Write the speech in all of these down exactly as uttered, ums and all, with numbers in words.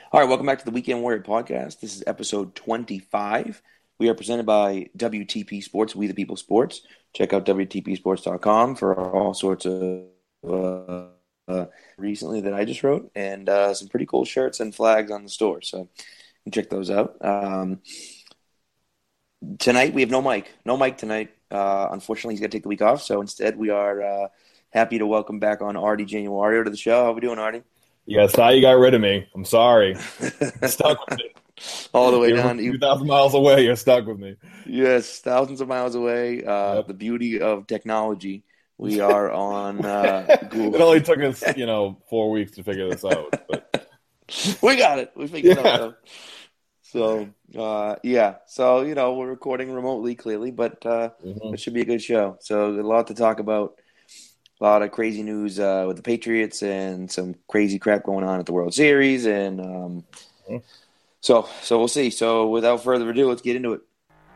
All right, welcome back to the Weekend Warrior podcast. This is episode twenty-five. We are presented by W T P Sports, We the People Sports. Check out W T P sports dot com for all sorts of uh, uh, recently that I just wrote, and uh, some pretty cool shirts and flags on the store. So you can check those out. Um, tonight we have no Mike. No Mike tonight. Uh, unfortunately, he's got to take the week off. So instead, we are uh, happy to welcome back on Artie Januario to the show. How are we doing, Artie? Yes, how you got rid of me. I'm sorry. I'm stuck with me. All the way You're down. two thousand miles away. You're stuck with me. Yes, thousands of miles away. Uh, Yep. The beauty of technology. We are on uh, Google. It only took us, you know, four weeks to figure this out. But We got it. We figured it Yeah. out. Though. So, uh, yeah. So, you know, we're recording remotely, clearly, but uh, Mhm. it should be a good show. So, a lot to talk about. A lot of crazy news uh, with the Patriots and some crazy crap going on at the World Series. And um, Mhm. so, so we'll see. So, without further ado, let's get into it.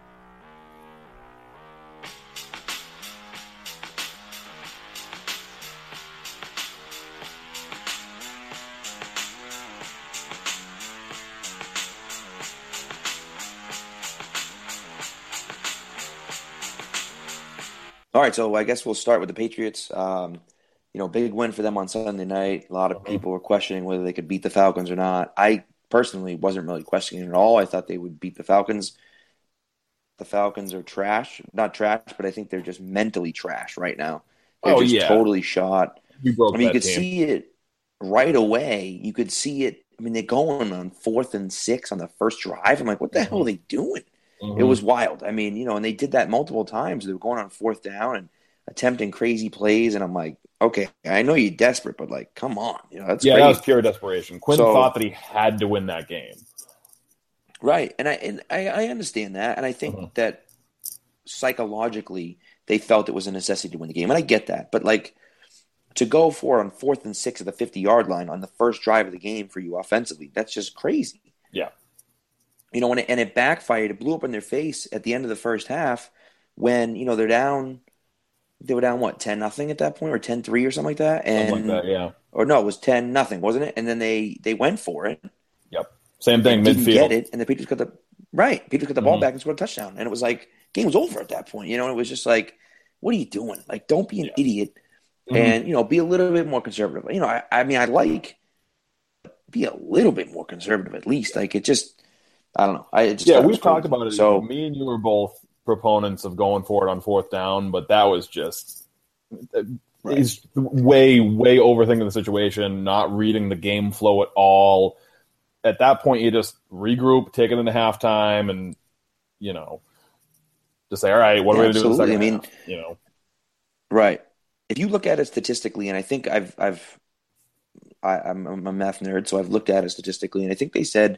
All right, so I guess we'll start with the Patriots. Um, you know, big win for them on Sunday night. A lot of Mhm. people were questioning whether they could beat the Falcons or not. I personally wasn't really questioning it at all. I thought they would beat the Falcons. The Falcons are trash. Not trash, but I think they're just mentally trash right now. They're Oh, just yeah. totally shot. We I broke mean, you that could team. see it right away. You could see it. I mean, they're going on fourth and six on the first drive. I'm like, what the hell are they doing? It was Mhm. wild. I mean, you know, and they did that multiple times. They were going on fourth down and attempting crazy plays, and I'm like, okay, I know you're desperate, but like, come on, you know, that's Yeah, that was crazy. pure desperation. Quinn So, thought that he had to win that game. right, and I and I, I understand that, and I think Mhm. that psychologically they felt it was a necessity to win the game, and I get that, but like to go for on fourth and six at the fifty yard line on the first drive of the game for you offensively, that's just crazy. Yeah. You know, and it, and it backfired. It blew up in their face at the end of the first half when you know they're down. They were down what ten nothing at that point, or ten three or something like that, Something like and that, yeah. or no, it was ten nothing, wasn't it? And then they they went for it Yep. Same and thing, didn't get midfield. it, and the Patriots got the right. Patriots got the ball Mhm. back and scored a touchdown, and it was like game was over at that point. You know, and it was just like, what are you doing? Like, don't be an Yeah. idiot, Mhm. and you know, be a little bit more conservative. You know, I, I mean, I like be a little bit more conservative at least. Like, it just, I don't know, I it just Yeah, thought it was we've talked crazy. about it. You know, So me and you were both proponents of going for it on fourth down, but that was just right, he's way, way overthinking the situation, not reading the game flow at all. At that point, you just regroup, take it into halftime, and you know, just say, "All right, what are yeah, we going to do in the absolutely. I second mean, half?" You know, right. If you look at it statistically, and I think I've I've I, I'm, I'm a math nerd, so I've looked at it statistically, and I think they said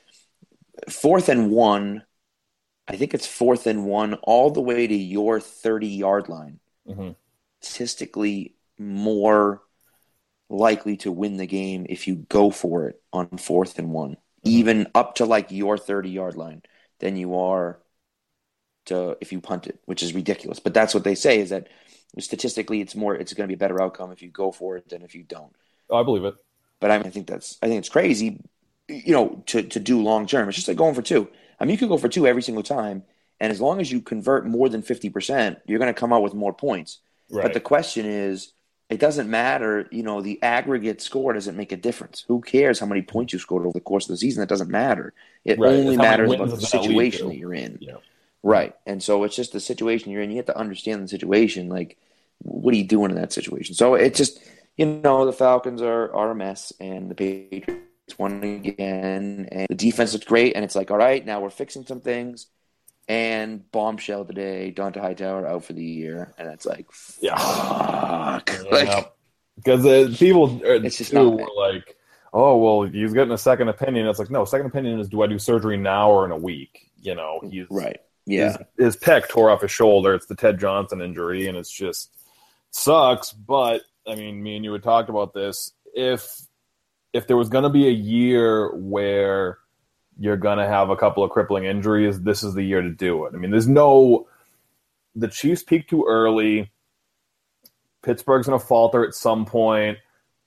fourth and one. I think it's fourth and one all the way to your thirty yard line. hmm Statistically, more likely to win the game if you go for it on fourth and one, hmm even up to like your thirty yard line, than you are to if you punt it, which is ridiculous. But that's what they say is that statistically, it's more, it's going to be a better outcome if you go for it than if you don't. oh, I believe it. But I mean, I think that's I think it's crazy, you know, to to do long term. It's just like going for two. I mean, you could go for two every single time, and as long as you convert more than fifty percent, you're going to come out with more points. But Right, the question is, it doesn't matter. You know, the aggregate score doesn't make a difference. Who cares how many points you scored over the course of the season? That doesn't matter. It right. It's only how many matters wins about the does that lead situation to? that you're in. Yeah, hmm Right. And so it's just the situation you're in. You have to understand the situation. Like, what are you doing in that situation? So it just, you know, the Falcons are, are a mess, and the Patriots won again, and the defense looked great. And it's like, all right, now we're fixing some things. And bombshell today, Dante Hightower out for the year. And it's like, yeah, fuck. yeah. Like, Because uh, people uh, it's just too not, were like, "Oh, well, he's getting a second opinion." It's like, no, second opinion is, do I do surgery now or in a week? You know, he's right. his Yeah. his pec tore off his shoulder. It's the Ted Johnson injury, and it's just sucks. But I mean, me and you had talked about this. If if there was going to be a year where you're going to have a couple of crippling injuries, this is the year to do it. I mean, there's no the Chiefs peaked too early. Pittsburgh's going to falter at some point.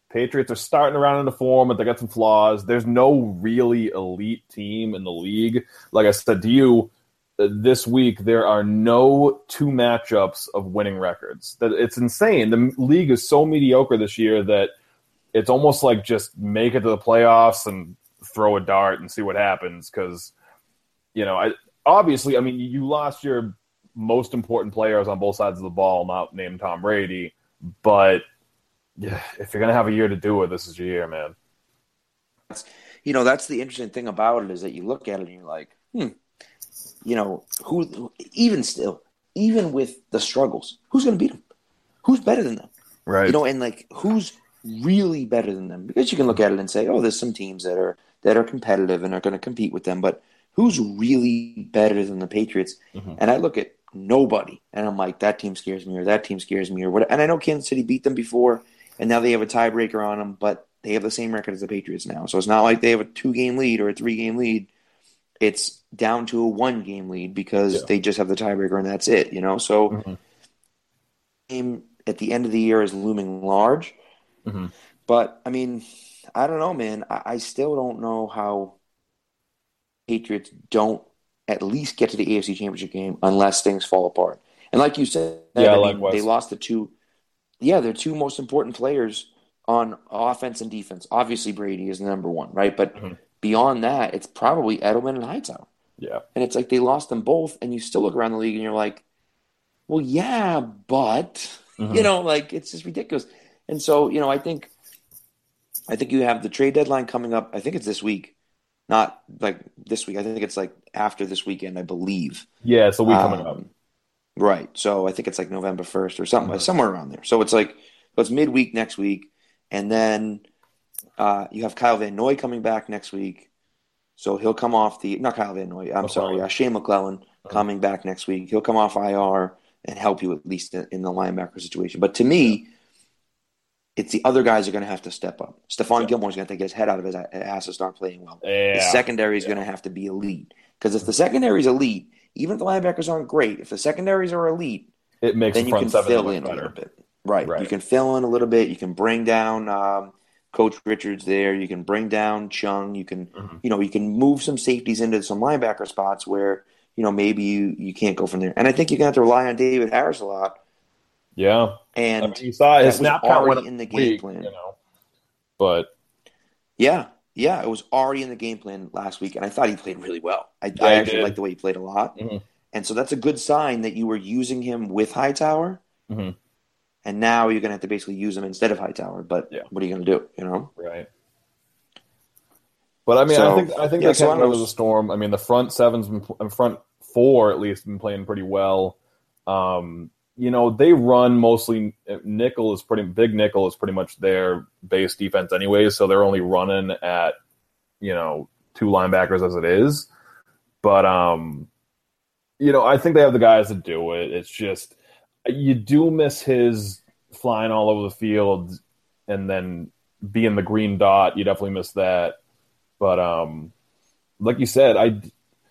Patriots are starting around into form, but they got some flaws. There's no really elite team in the league. Like I said to you, uh, this week there are no two matchups of winning records. That it's insane. The league is so mediocre this year that it's almost like just make it to the playoffs and throw a dart and see what happens. Because, you know, I obviously, I mean, you lost your most important players on both sides of the ball, not named Tom Brady, but yeah, if you're gonna have a year to do it, this is your year, man. You know, that's the interesting thing about it is that you look at it and you're like, hmm, you know, who even still, even with the struggles, who's gonna beat them? Who's better than them? Right. You know, and like who's really better than them? Because you can look at it and say, oh, there's some teams that are that are competitive and are going to compete with them, but who's really better than the Patriots? Mm-hmm. And I look at nobody, and I'm like, that team scares me, or that team scares me, or what. And I know Kansas City beat them before, and now they have a tiebreaker on them, but they have the same record as the Patriots now. So it's not like they have a two-game lead or a three-game lead. It's down to a one-game lead because yeah. they just have the tiebreaker, and that's it. You know, so mm-hmm. game at the end of the year is looming large. Mm-hmm. But I mean, I don't know, man. I, I still don't know how Patriots don't at least get to the A F C Championship game unless things fall apart. And like you said, yeah, I mean, likewise. they lost the two. Yeah, their two most important players on offense and defense. Obviously, Brady is the number one, right? But mm-hmm. beyond that, it's probably Edelman and Hightower. Yeah, and it's like they lost them both, and you still look around the league and you're like, well, yeah, but mm-hmm. you know, like it's just ridiculous. And so, you know, I think, I think you have the trade deadline coming up. I think it's this week, not like this week. I think it's like after this weekend, I believe. Yeah, it's a week coming um, up. Right. So I think it's like November first or something, mm-hmm. somewhere around there. So it's like, so it's midweek next week. And then uh, you have Kyle Van Noy coming back next week. So he'll come off the, not Kyle Van Noy, I'm McClellan. sorry, uh, Shane McClellan mm-hmm. coming back next week. He'll come off I R and help you at least in, in the linebacker situation. But to me, it's the other guys are going to have to step up. Stephon yeah. Gilmore's going to take his head out of his ass and start playing well. Yeah. The secondary is yeah. going to have to be elite. Because if the secondary is elite, even if the linebackers aren't great, if the secondaries are elite, it makes then the you front can seven fill much in better. a little bit. Right. right. You can fill in a little bit. You can bring down um, Coach Richards there. You can bring down Chung. You can, mm-hmm. you know, you can move some safeties into some linebacker spots where, you know, maybe you, you can't go from there. And I think you're going to have to rely on David Harris a lot. Yeah. And I mean, you saw his snap count already in the game week, plan. You know, but yeah, yeah, it was already in the game plan last week, and I thought he played really well. I, yeah, I actually liked the way he played a lot. Mm-hmm. And so that's a good sign that you were using him with Hightower, mm-hmm. and now you're going to have to basically use him instead of Hightower. But yeah. what are you going to do, you know? Right. But, I mean, so, I think I think yeah, they so can weather the storm. I mean, the front seven's been, front four, at least, been playing pretty well. Um, you know, they run mostly – nickel is pretty – big nickel is pretty much their base defense anyways, so they're only running at, you know, two linebackers as it is. But, um, you know, I think they have the guys to do it. It's just you do miss his flying all over the field and then being the green dot. You definitely miss that. But um, like you said, I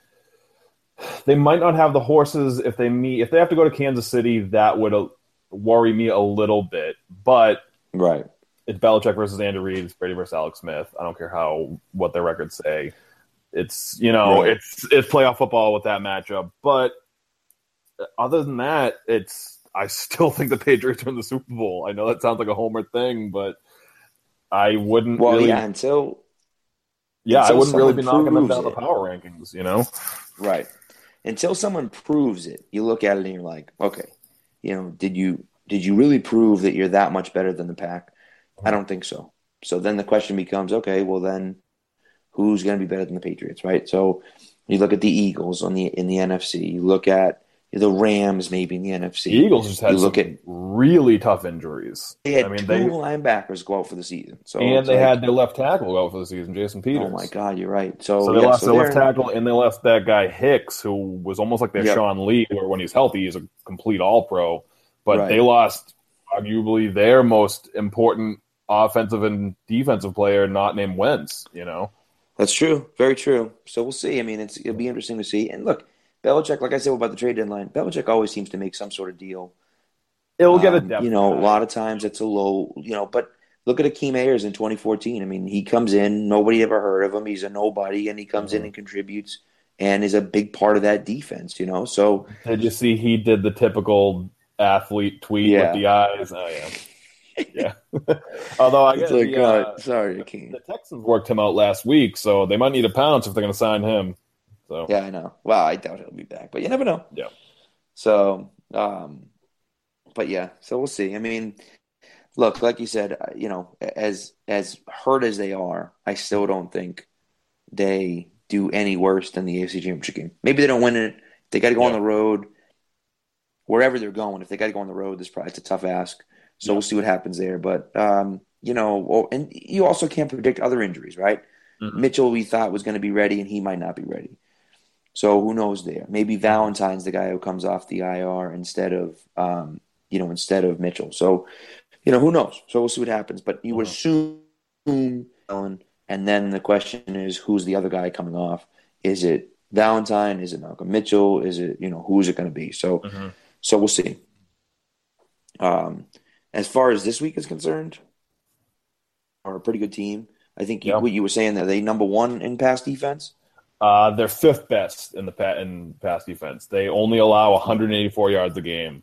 they might not have the horses if they meet. If they have to go to Kansas City, that would uh, worry me a little bit. But right, it's Belichick versus Andy Reid. It's Brady versus Alex Smith. I don't care how what their records say. It's you know right. it's it's playoff football with that matchup. But other than that, it's I still think the Patriots are in the Super Bowl. I know that sounds like a homer thing, but I wouldn't. Well, really, yeah, until. Yeah, Until I wouldn't really be knocking them down it. the power rankings, you know? Right. Until someone proves it, you look at it and you're like, okay, you know, did you did you really prove that you're that much better than the pack? Mm-hmm. I don't think so. So then the question becomes, okay, well then who's going to be better than the Patriots, right? So you look at the Eagles on the in the N F C. You look at the Rams maybe in the N F C. The Eagles just had you look some at, really tough injuries. They had I mean, two they, linebackers go out for the season. So and they like, had their left tackle go out for the season, Jason Peters. Oh, my God, you're right. So, so they yeah, lost so their left tackle, and they lost that guy Hicks, who was almost like their yep. Sean Lee, where when he's healthy, he's a complete all-pro. But right. they lost arguably their most important offensive and defensive player, not named Wentz, you know? That's true. Very true. So we'll see. I mean, it's it'll be interesting to see. And look, Belichick, like I said about the trade deadline, Belichick always seems to make some sort of deal. It'll get a um, depth You know, guy. a lot of times it's a low, you know, but look at Akeem Ayers in twenty fourteen. I mean, he comes in, nobody ever heard of him. He's a nobody, and he comes in Mhm. and contributes and is a big part of that defense, you know? So, Did you see he did the typical athlete tweet with yeah. the eyes? Oh yeah, yeah. Although I It's get like, the, God, uh, sorry, the Akeem. the Texans worked him out last week, so they might need a pounce if they're going to sign him. So Yeah, I know. Well, I doubt he'll be back, but you never know. yeah, So, um, but yeah, so we'll see. I mean, look, like you said, uh, you know, as as hurt as they are, I still don't think they do any worse than the A F C Championship game. Maybe they don't win it. They got to go on yeah, the road, wherever they're going. If they got to go on the road, this probably it's a tough ask. So yeah. we'll see what happens there. But um, you know, well, and you also can't predict other injuries, right? Mhm. Mitchell, we thought was going to be ready, and he might not be ready. So who knows there? Maybe Mhm. Valentine's the guy who comes off the I R instead of um, you know, instead of Mitchell. So you know, who knows? So we'll see what happens. But you would Mhm. assume Allen, and then the question is, who's the other guy coming off? Is it Valentine? Is it Malcolm Mitchell? Is it, you know, who's it going to be? So, Mhm. so we'll see. Um, as far as this week is concerned, are a pretty good team. I think you, Yeah. what you were saying that they number one in pass defense. Uh, they're fifth best in the pa- in pass defense. They only allow one hundred eighty-four yards a game.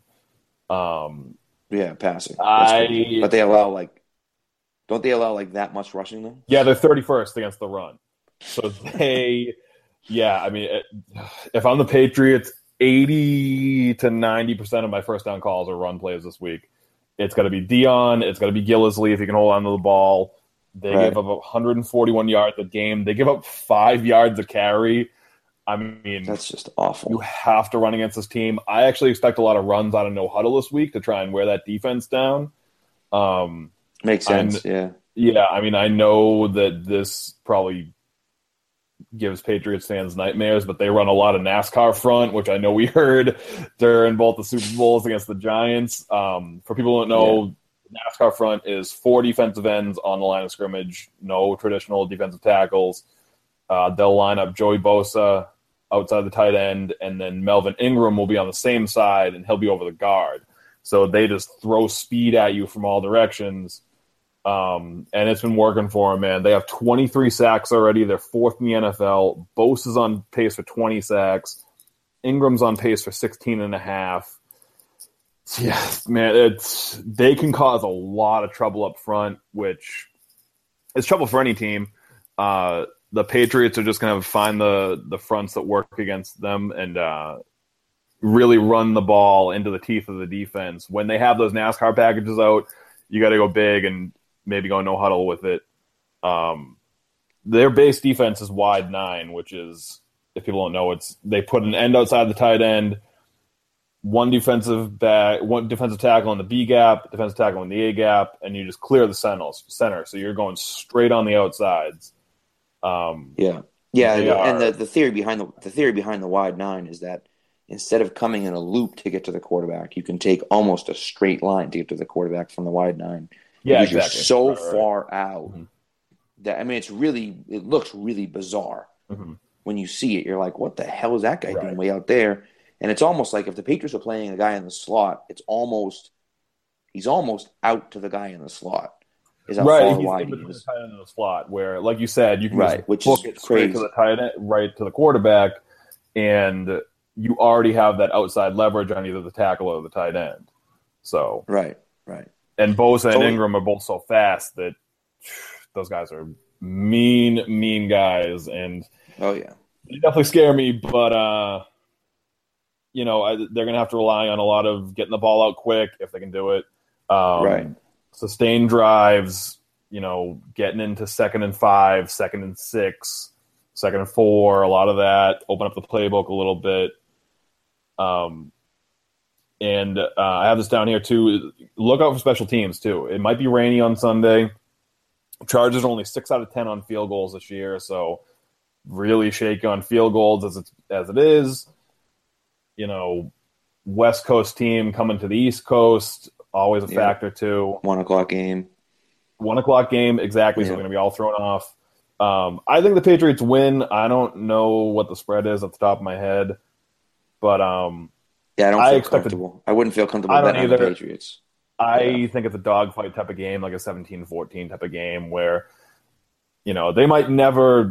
Um, Yeah, passing. That's crazy. I But they allow like, don't they allow like that much rushing though? Yeah, they're thirty-first against the run. So they, yeah, I mean, it, if I'm the Patriots, eighty to ninety percent of my first down calls are run plays this week. It's going to be Dion. It's going to be Gillisley if he can hold on to the ball. They Right. give up one hundred forty-one yards a game. They give up five yards a carry. I mean, That's just you awful. have to run against this team. I actually expect a lot of runs out of no huddle this week to try and wear that defense down. Um, Makes I'm, sense. Yeah. yeah, I mean, I know that this probably gives Patriots fans nightmares, but they run a lot of NASCAR front, which I know we heard during both the Super Bowls against the Giants. Um, for people who don't know, yeah. NASCAR front is four defensive ends on the line of scrimmage, no traditional defensive tackles. Uh, they'll line up Joey Bosa outside the tight end, and then Melvin Ingram will be on the same side, and he'll be over the guard. So they just throw speed at you from all directions. Um, and it's been working for them, man. They have twenty-three sacks already. They're fourth in the N F L. Bosa's on pace for twenty sacks. Ingram's on pace for sixteen and a half. Yeah, man, it's they can cause a lot of trouble up front, which is trouble for any team. Uh, the Patriots are just going to find the, the fronts that work against them and uh, really run the ball into the teeth of the defense. When they have those NASCAR packages out, you got to go big and maybe go no huddle with it. Um, their base defense is wide nine, which is, if people don't know, it's they put an end outside the tight end, one defensive back, one defensive tackle in the B gap, defensive tackle in the A gap, and you just clear the centers, center. So you're going straight on the outsides. Um, Yeah, yeah, and are, the, the theory behind the the theory behind the wide nine is that instead of coming in a loop to get to the quarterback, you can take almost a straight line to get to the quarterback from the wide nine yeah, because exactly. you're so right, right, far right. out Mm-hmm. that I mean, it's really it looks really bizarre Mm-hmm. when you see it. You're like, what the hell is that guy Right. doing way out there? And it's almost like if the Patriots are playing a guy in the slot, it's almost he's almost out to the guy in the slot. Is how Right, far he's wide in he between the is. tight end and the slot, where, like you said, you can Right, just which book is it straight crazy. to the tight end, right to the quarterback, and you already have that outside leverage on either the tackle or the tight end. So, Right, right. and Bosa and Totally. Ingram are both so fast that those guys are mean, mean guys, and Oh yeah. they definitely scare me. But uh, you know, I, they're going to have to rely on a lot of getting the ball out quick if they can do it. Um, Right. Sustained drives, you know, getting into second and five, second and six, second and four, a lot of that. Open up the playbook a little bit. Um, and uh, I have this down here too. Look out for special teams too. It might be rainy on Sunday. Chargers are only six out of ten on field goals this year, so really shaky on field goals as it's as it is. You know, West Coast team coming to the East Coast, always a Yeah. factor too. One o'clock game. One o'clock game, exactly. So Yeah. they're going to be all thrown off. Um, I think the Patriots win. I don't know what the spread is off the top of my head, but um, Yeah, I don't I feel expect the- comfortable. I wouldn't feel comfortable I don't betting on the either. Patriots. I Yeah. think it's a dogfight type of game, like a seventeen fourteen type of game where, you know, they might never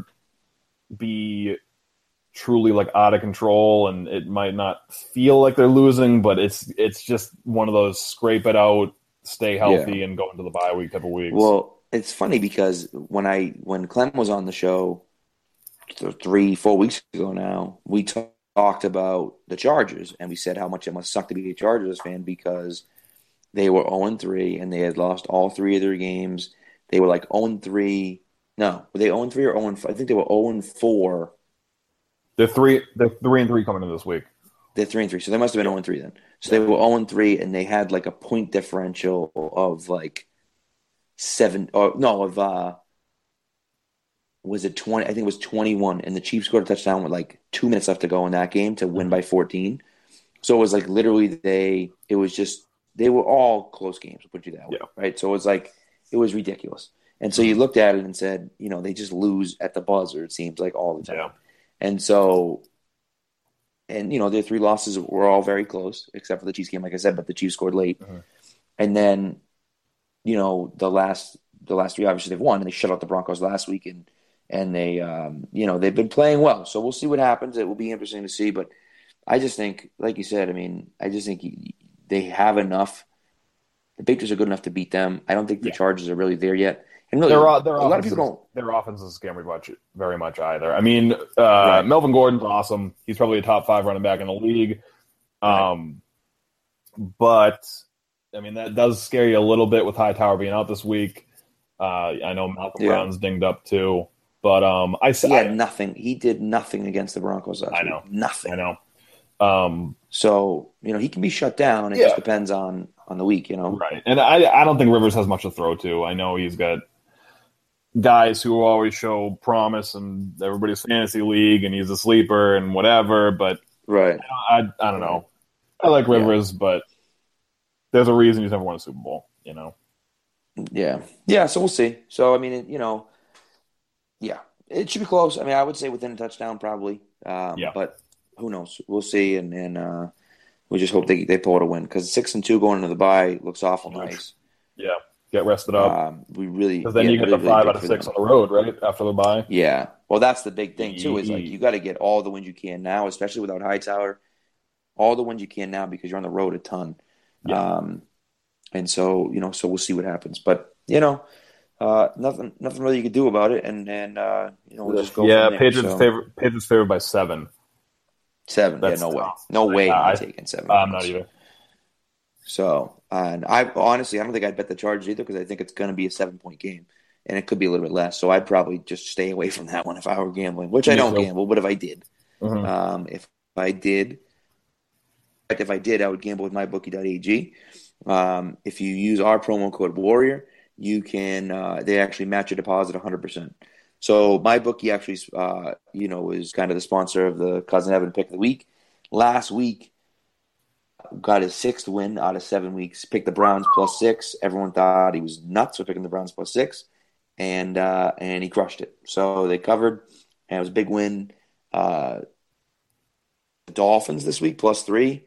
be truly like out of control and it might not feel like they're losing, but it's it's just one of those scrape it out, stay Yeah. healthy, and go into the bye week type of weeks. Well, it's funny because when I when Clem was on the show th- three, four weeks ago now, we t- talked about the Chargers and we said how much it must suck to be a Chargers fan because they were zero and three and they had lost all three of their games. They were like zero and three. No, were they zero and three or zero and four? I think they were zero and four. They're three. They're three and three coming in this week. They're three and three, so they must have been zero and three then. So they were zero and three, and they had like a point differential of like seven. Or no, of uh, was it twenty? I think it was twenty-one, and the Chiefs scored a touchdown with like two minutes left to go in that game to win by fourteen. So it was like literally they. It was just they were all close games. I'll put you that way, Yeah. right? So it was like it was ridiculous. And so you looked at it and said, you know, they just lose at the buzzer. It seems like all the time. Yeah. And so, and you know, their three losses were all very close, except for the Chiefs game, like I said. But the Chiefs scored late, Mhm. and then, you know, the last the last three obviously they've won, and they shut out the Broncos last week, and and they, um, you know, they've been playing well. So we'll see what happens. It will be interesting to see. But I just think, like you said, I mean, I just think they have enough. The Patriots are good enough to beat them. I don't think the Yeah. Chargers are really there yet. And really, Their, a their lot of offense people is, don't. their offense is scary much very much either. I mean, uh, Right. Melvin Gordon's awesome. He's probably a top five running back in the league. Right. Um, but I mean that does scare you a little bit with Hightower being out this week. Uh, I know Malcolm Yeah. Brown's dinged up too, but um, I He had I, nothing. He did nothing against the Broncos last I week. know. Nothing. I know. Um, So, you know, he can be shut down. It Yeah. just depends on, on the week, you know? Right. And I I don't think Rivers has much to throw to. I know he's got guys who always show promise in everybody's fantasy league and he's a sleeper and whatever, but Right. I I don't know. I like Rivers, but there's a reason he's never won a Super Bowl, you know. Yeah. Yeah, so we'll see. So, I mean, it, you know, yeah, it should be close. I mean, I would say within a touchdown probably. Um, Yeah. But who knows? We'll see. And, and uh, we just hope they, they pull out a win because six and two going into the bye looks awful Huge. nice. Yeah. Get rested up. Um, we really, Because then yeah, you get really, the really five good out of for six them. on the road, right? After the bye. Yeah. Well, that's the big thing, too, is like Yeah. you got to get all the wins you can now, especially without Hightower. All the wins you can now because you're on the road a ton. Yeah. Um, and so, you know, so we'll see what happens. But, you know, uh, nothing nothing really you could do about it. And, and uh, you know, we'll just go Yeah, from there. Patriots So, favor Patriots favored by seven. seven. That's yeah, no way. tough. No way am I, I- taking seven. I'm not points. either. So, and I honestly, I don't think I'd bet the Chargers either because I think it's going to be a seven-point game. And it could be a little bit less. So I'd probably just stay away from that one if I were gambling, which I Me don't too. gamble. But if I did, Mhm. um, if I did, in fact, if I did, I would gamble with my bookie dot a g. Um, if you use our promo code Warrior, you can. Uh, they actually match your deposit one hundred percent. So my bookie actually, uh, you know, is kind of the sponsor of the Cousin Evan Pick of the Week. Last week, got his sixth win out of seven weeks. Picked the Browns plus six. Everyone thought he was nuts for picking the Browns plus six, and uh, and he crushed it. So they covered, and it was a big win. Uh, the Dolphins this week plus three.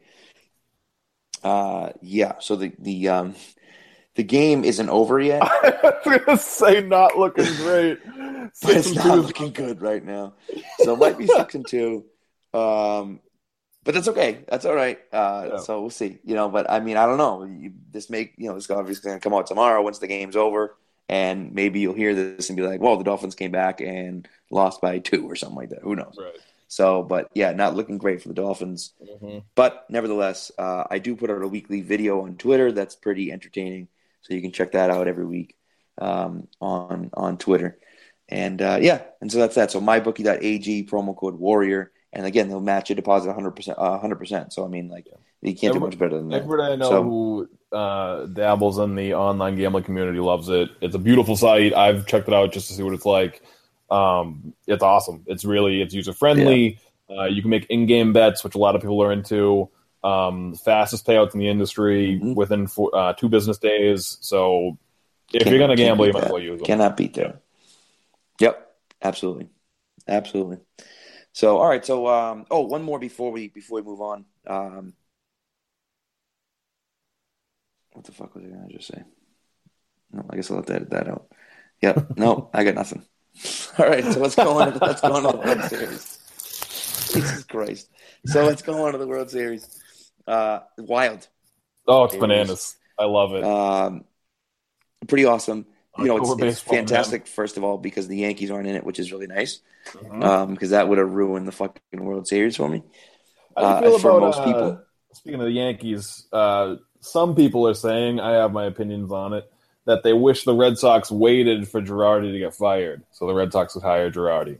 Uh, yeah. So the the um, the game isn't over yet, I was gonna say not looking great. but Six it's and not two is- looking good right now. So it might be six and two. Um, but that's okay. That's all right. Uh, Yeah. So we'll see. You know, but I mean, I don't know. You, this make you know this obviously going to come out tomorrow once the game's over, and maybe you'll hear this and be like, "Well, the Dolphins came back and lost by two or something like that." Who knows? Right. So, but yeah, not looking great for the Dolphins. Mhm. But nevertheless, uh, I do put out a weekly video on Twitter that's pretty entertaining, so you can check that out every week um, on on Twitter. And uh, yeah, and so that's that. So my bookie dot a g promo code Warrior, and again they'll match your deposit one hundred percent. one hundred percent. So I mean, like you can't do much better than that. Everybody I know So- who uh, dabbles in the online gambling community loves it. It's a beautiful site. I've checked it out just to see what it's like. Um, it's awesome. It's really it's user friendly. Uh, you can make in-game bets, which a lot of people are into. Um, fastest payouts in the industry Mhm. within four, uh, two business days. So if Can't- you're going to can't gamble, you beat might as that. well use them. Cannot beat that. Yep, absolutely, absolutely. So all right. So um, oh, one more before we before we move on. Um, What the fuck was I going to just say? No, I guess I'll let that, that out. Yep. No, I got nothing. All right, so let's go on. To, let's go on to the World Series. Jesus Christ. So let's go on to the World Series. Uh, wild. Oh, it's bananas. I love it. Um, pretty awesome. You know, it's, it's fantastic, man. First of all, because the Yankees aren't in it, which is really nice. Mm-hmm. Um, because that would have ruined the fucking World Series for me. How do you feel uh, for about, most people. Uh, speaking of the Yankees, uh, some people are saying, I have my opinions on it, that they wish the Red Sox waited for Girardi to get fired, so the Red Sox would hire Girardi.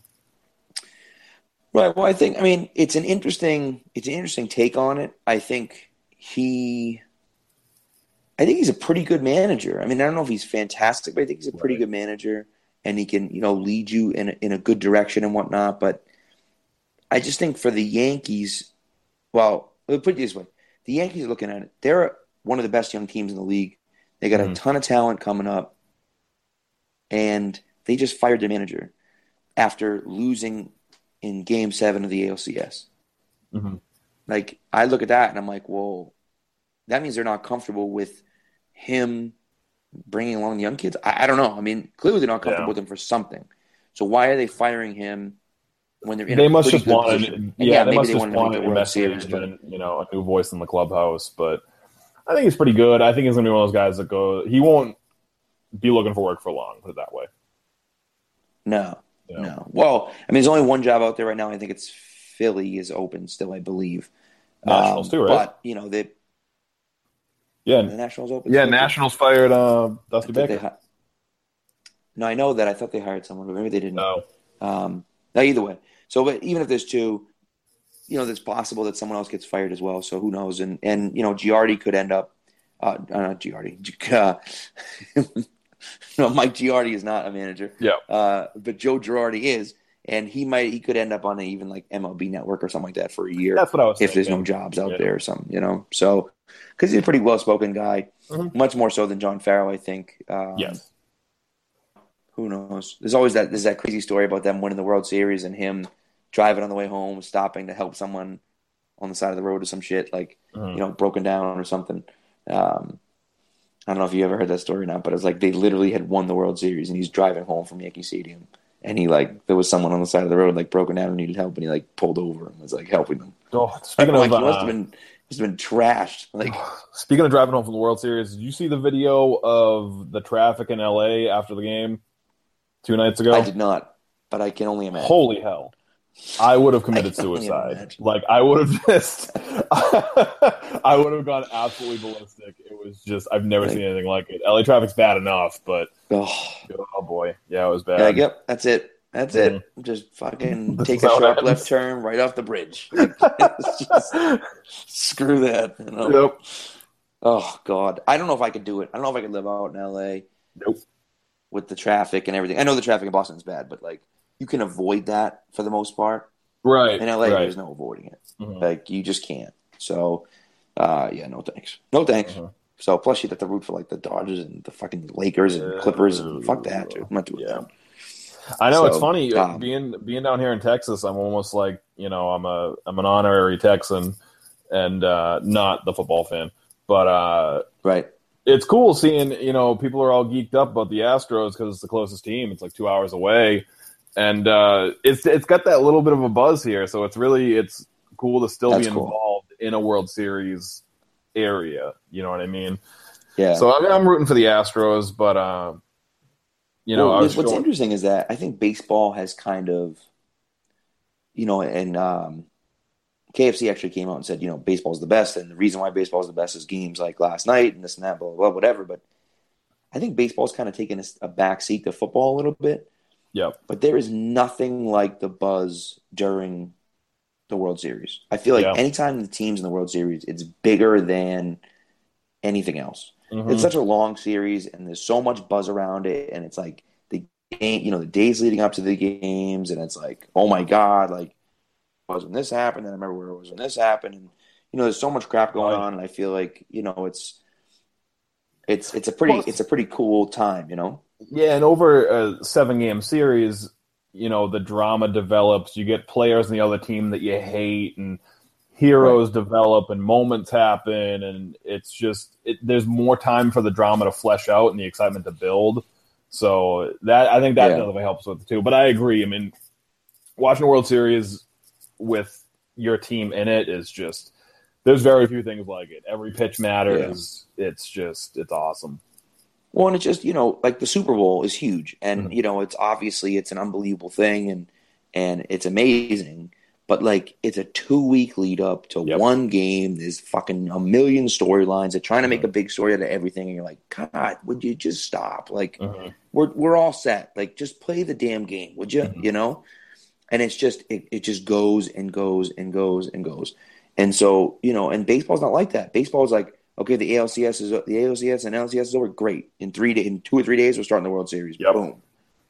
Right. Well, I think, I mean, it's an interesting, it's an interesting take on it. I think he, I think he's a pretty good manager. I mean, I don't know if he's fantastic, but I think he's a pretty right. good manager, and he can, you know, lead you in a, in a good direction and whatnot. But I just think for the Yankees, well, let me put it this way: the Yankees are looking at it. They're one of the best young teams in the league. They got mm-hmm. a ton of talent coming up, and they just fired their manager after losing in Game Seven of the A L C S. Mm-hmm. Like, I look at that and I'm like, well, that means they're not comfortable with him bringing along the young kids. I, I don't know. I mean, clearly they're not comfortable yeah. with him for something. So why are they firing him when they're in they a must pretty just good want position? yeah, yeah, they maybe must they just wanted want to an make the World Series, investigation but and, you know, a new voice in the clubhouse. But I think he's pretty good. I think he's going to be one of those guys that go. He won't be looking for work for long. Put it that way. No, yeah. no. Well, I mean, there's only one job out there right now. I think it's Philly is open still, I believe. Nationals um, too, right? But you know they. Yeah, the Nationals open. Yeah, Nationals too? fired uh, Dusty Baker. Hi- no, I know that. I thought they hired someone, but maybe they didn't. No. Um, no, either way. So, but even if there's two, you know, it's possible that someone else gets fired as well. So who knows? And and you know, Giardi could end up. Uh, not Giardi. Uh, no, Mike Giardi is not a manager. Yeah. Uh, but Joe Girardi is, and he might he could end up on a, even like M L B Network or something like that for a year. That's what I was if thinking. There's no jobs out yeah. there or something, you know. So because he's a pretty well spoken guy, mm-hmm. much more so than John Farrell, I think. Um, yes. Who knows? There's always that there's that crazy story about them winning the World Series and him driving on the way home, stopping to help someone on the side of the road or some shit, like mm-hmm. you know, broken down or something. Um, I don't know if you ever heard that story or not, but it was like they literally had won the World Series and he's driving home from Yankee Stadium, and he like there was someone on the side of the road like broken down and needed help, and he like pulled over and was like helping them. Oh, speaking like, of, he must uh, have been must have been trashed. Like, speaking of driving home from the World Series, did you see the video of the traffic in L A after the game two nights ago? I did not, but I can only imagine. Holy hell. I would have committed suicide. Like, I would have just, I would have gone absolutely ballistic. It was just, I've never like, seen anything like it. L A traffic's bad enough, but oh, oh boy. Yeah, it was bad. Yeah, yep, that's it. That's mm-hmm. it. Just fucking take a sharp left turn right off the bridge. Like, just, screw that. You know? Yep. Oh, God. I don't know if I could do it. I don't know if I could live out in L A. Nope. With the traffic and everything. I know the traffic in Boston is bad, but, like, you can avoid that for the most part. Right. In L A, right. there's no avoiding it. Mm-hmm. Like, you just can't. So, uh, yeah, no thanks. No thanks. Mm-hmm. So, plus you have to root for, like, the Dodgers and the fucking Lakers and uh, Clippers. And fuck that, dude. I'm not doing yeah. that. I know, so, it's funny. um, being being down here in Texas, I'm almost like, you know, I'm a I'm an honorary Texan and uh, not the football fan. But uh, right. It's cool seeing, you know, people are all geeked up about the Astros because it's the closest team. It's like two hours away. And uh, it's it's got that little bit of a buzz here, so it's really it's cool to still That's be cool. involved in a World Series area. You know what I mean? Yeah. So I mean, I'm rooting for the Astros, but uh, you know, well, I was what's feeling... interesting is that I think baseball has kind of, you know, and um, K F C actually came out and said, you know, baseball's the best, and the reason why baseball is the best is games like last night and this and that, blah blah, blah whatever. But I think baseball's kind of taken a, a back seat to football a little bit. Yep. But there is nothing like the buzz during the World Series. I feel like yeah. anytime the team's in the World Series, it's bigger than anything else. Mm-hmm. It's such a long series, and there's so much buzz around it, and it's like the game, you know, the days leading up to the games, and it's like, oh my God, like, it was when this happened, and I remember where it was when this happened, and you know, there's so much crap going right. on, and I feel like, you know, it's it's it's a pretty well, it's a pretty cool time, you know. Yeah, and over a seven-game series, you know, the drama develops. You get players on the other team that you hate, and heroes right. develop and moments happen, and it's just it, there's more time for the drama to flesh out and the excitement to build. So that I think that yeah. definitely helps with it too. But I agree. I mean, watching a World Series with your team in it is just there's very few things like it. Every pitch matters. Yeah. It's just it's awesome. Well, and it's just, you know, like the Super Bowl is huge, and mm-hmm. you know, it's obviously it's an unbelievable thing, and and it's amazing. But like, it's a two-week lead up to yep. one game. There's fucking a million storylines. They're trying to make a big story out of everything, and you're like, God, would you just stop? Like, mm-hmm. we're we're all set. Like, just play the damn game, would you? Mm-hmm. You know. And it's just it, it just goes and goes and goes and goes. And so, you know, and baseball's not like that. Baseball's like, okay, the A L C S is the A L C S and L C S is over. Great. In three days, in two or three days, we're starting the World Series. Yep. Boom.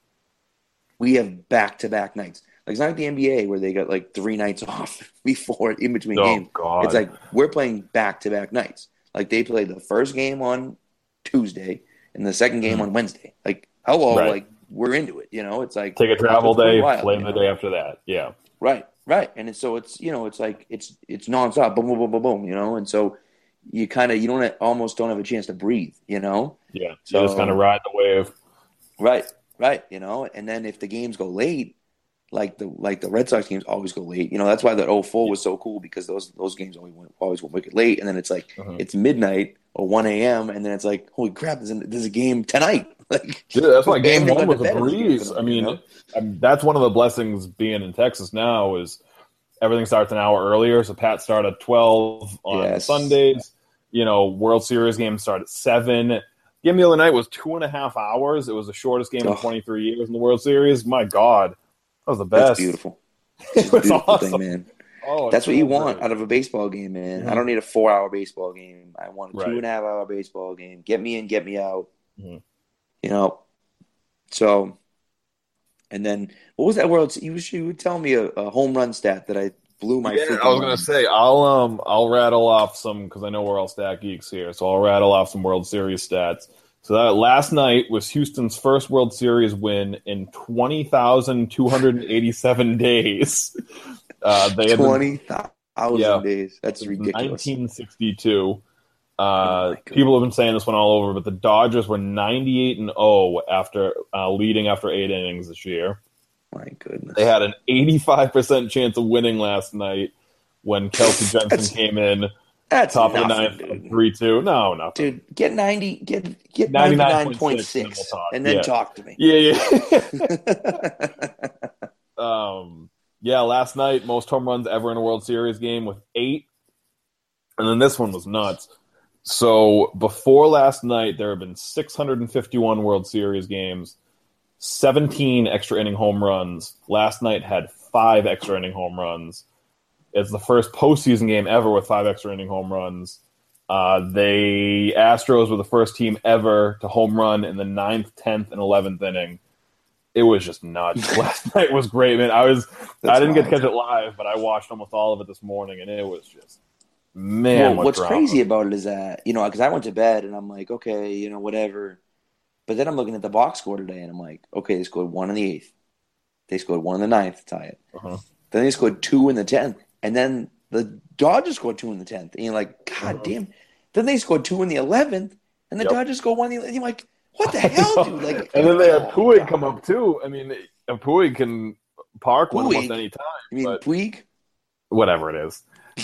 We have back to back nights. Like, it's not like the N B A where they got like three nights off before in between oh, games. God. It's like we're playing back to back nights. Like, they play the first game on Tuesday and the second game mm-hmm. on Wednesday. Like, hello, right. like we're into it. You know, it's like take a travel day, wild, play the know? day after that. Yeah. Right, right, and it's, so it's you know it's like it's it's nonstop, boom, boom, boom, boom, boom, you know, and so you kind of you don't almost don't have a chance to breathe, you know. Yeah, so you just kind of ride the wave. Right, right, you know, and then if the games go late, like the like the Red Sox games always go late, you know, that's why that oh four was so cool because those those games always went always went wicked late, and then it's like uh-huh. it's midnight or one a.m. and then it's like holy crap, there's a, there's a game tonight. Like, yeah, that's why game one was a breeze. I mean, you know? I mean, that's one of the blessings being in Texas now is everything starts an hour earlier. So Pat start at twelve on yes. Sundays. You know, World Series games start at seven. Game the other night was two and a half hours. It was the shortest game oh. in twenty-three years in the World Series. My God, that was the best. That's beautiful. It was beautiful awesome, thing, man. Oh, that's what you want great. out of a baseball game, man. Mm-hmm. I don't need a four-hour baseball game. I want a right. two and a half hour baseball game. Get me in, get me out. Mm-hmm. You know, so, and then what was that world? You, you would tell me a, a home run stat that I blew my. Yeah, I was gonna say I'll um I'll rattle off some because I know we're all stat geeks here, so I'll rattle off some World Series stats. So that last night was Houston's first World Series win in twenty thousand two hundred eighty-seven days. Uh, they had twenty thousand yeah, days. That's ridiculous. nineteen sixty-two. Uh, oh people have been saying this one all over, but the Dodgers were ninety-eight and oh after uh, leading after eight innings this year. My goodness. They had an eighty-five percent chance of winning last night when Kelsey Jensen came in. That's top nothing, of the ninth, dude. three two. No, no, dude. Get ninety. Get get ninety nine point six, and then yeah. talk to me. Yeah, yeah. um, yeah. Last night, most home runs ever in a World Series game with eight, and then this one was nuts. So before last night, there have been six hundred fifty-one World Series games, seventeen extra inning home runs. Last night had five extra inning home runs. It's the first postseason game ever with five extra inning home runs. Uh, the Astros were the first team ever to home run in the ninth, tenth, and eleventh inning. It was just nuts. Last night was great, man. I was That's I didn't wild. get to catch it live, but I watched almost all of it this morning, and it was just. Man, well, what's drama. crazy about it is that, you know, because I went to bed and I'm like, okay, you know, whatever. But then I'm looking at the box score today and I'm like, okay, they scored one in the eighth. They scored one in the ninth to tie it. Uh-huh. Then they scored two in the tenth. And then the Dodgers scored two in the tenth. And you're like, God uh-huh. damn. Then they scored two in the eleventh. And the yep. Dodgers scored one in the eleventh. You're like, what the hell, dude? Like, and then they had Puig come up too. I mean, Puig can park one almost any time. You mean but Puig? Whatever it is.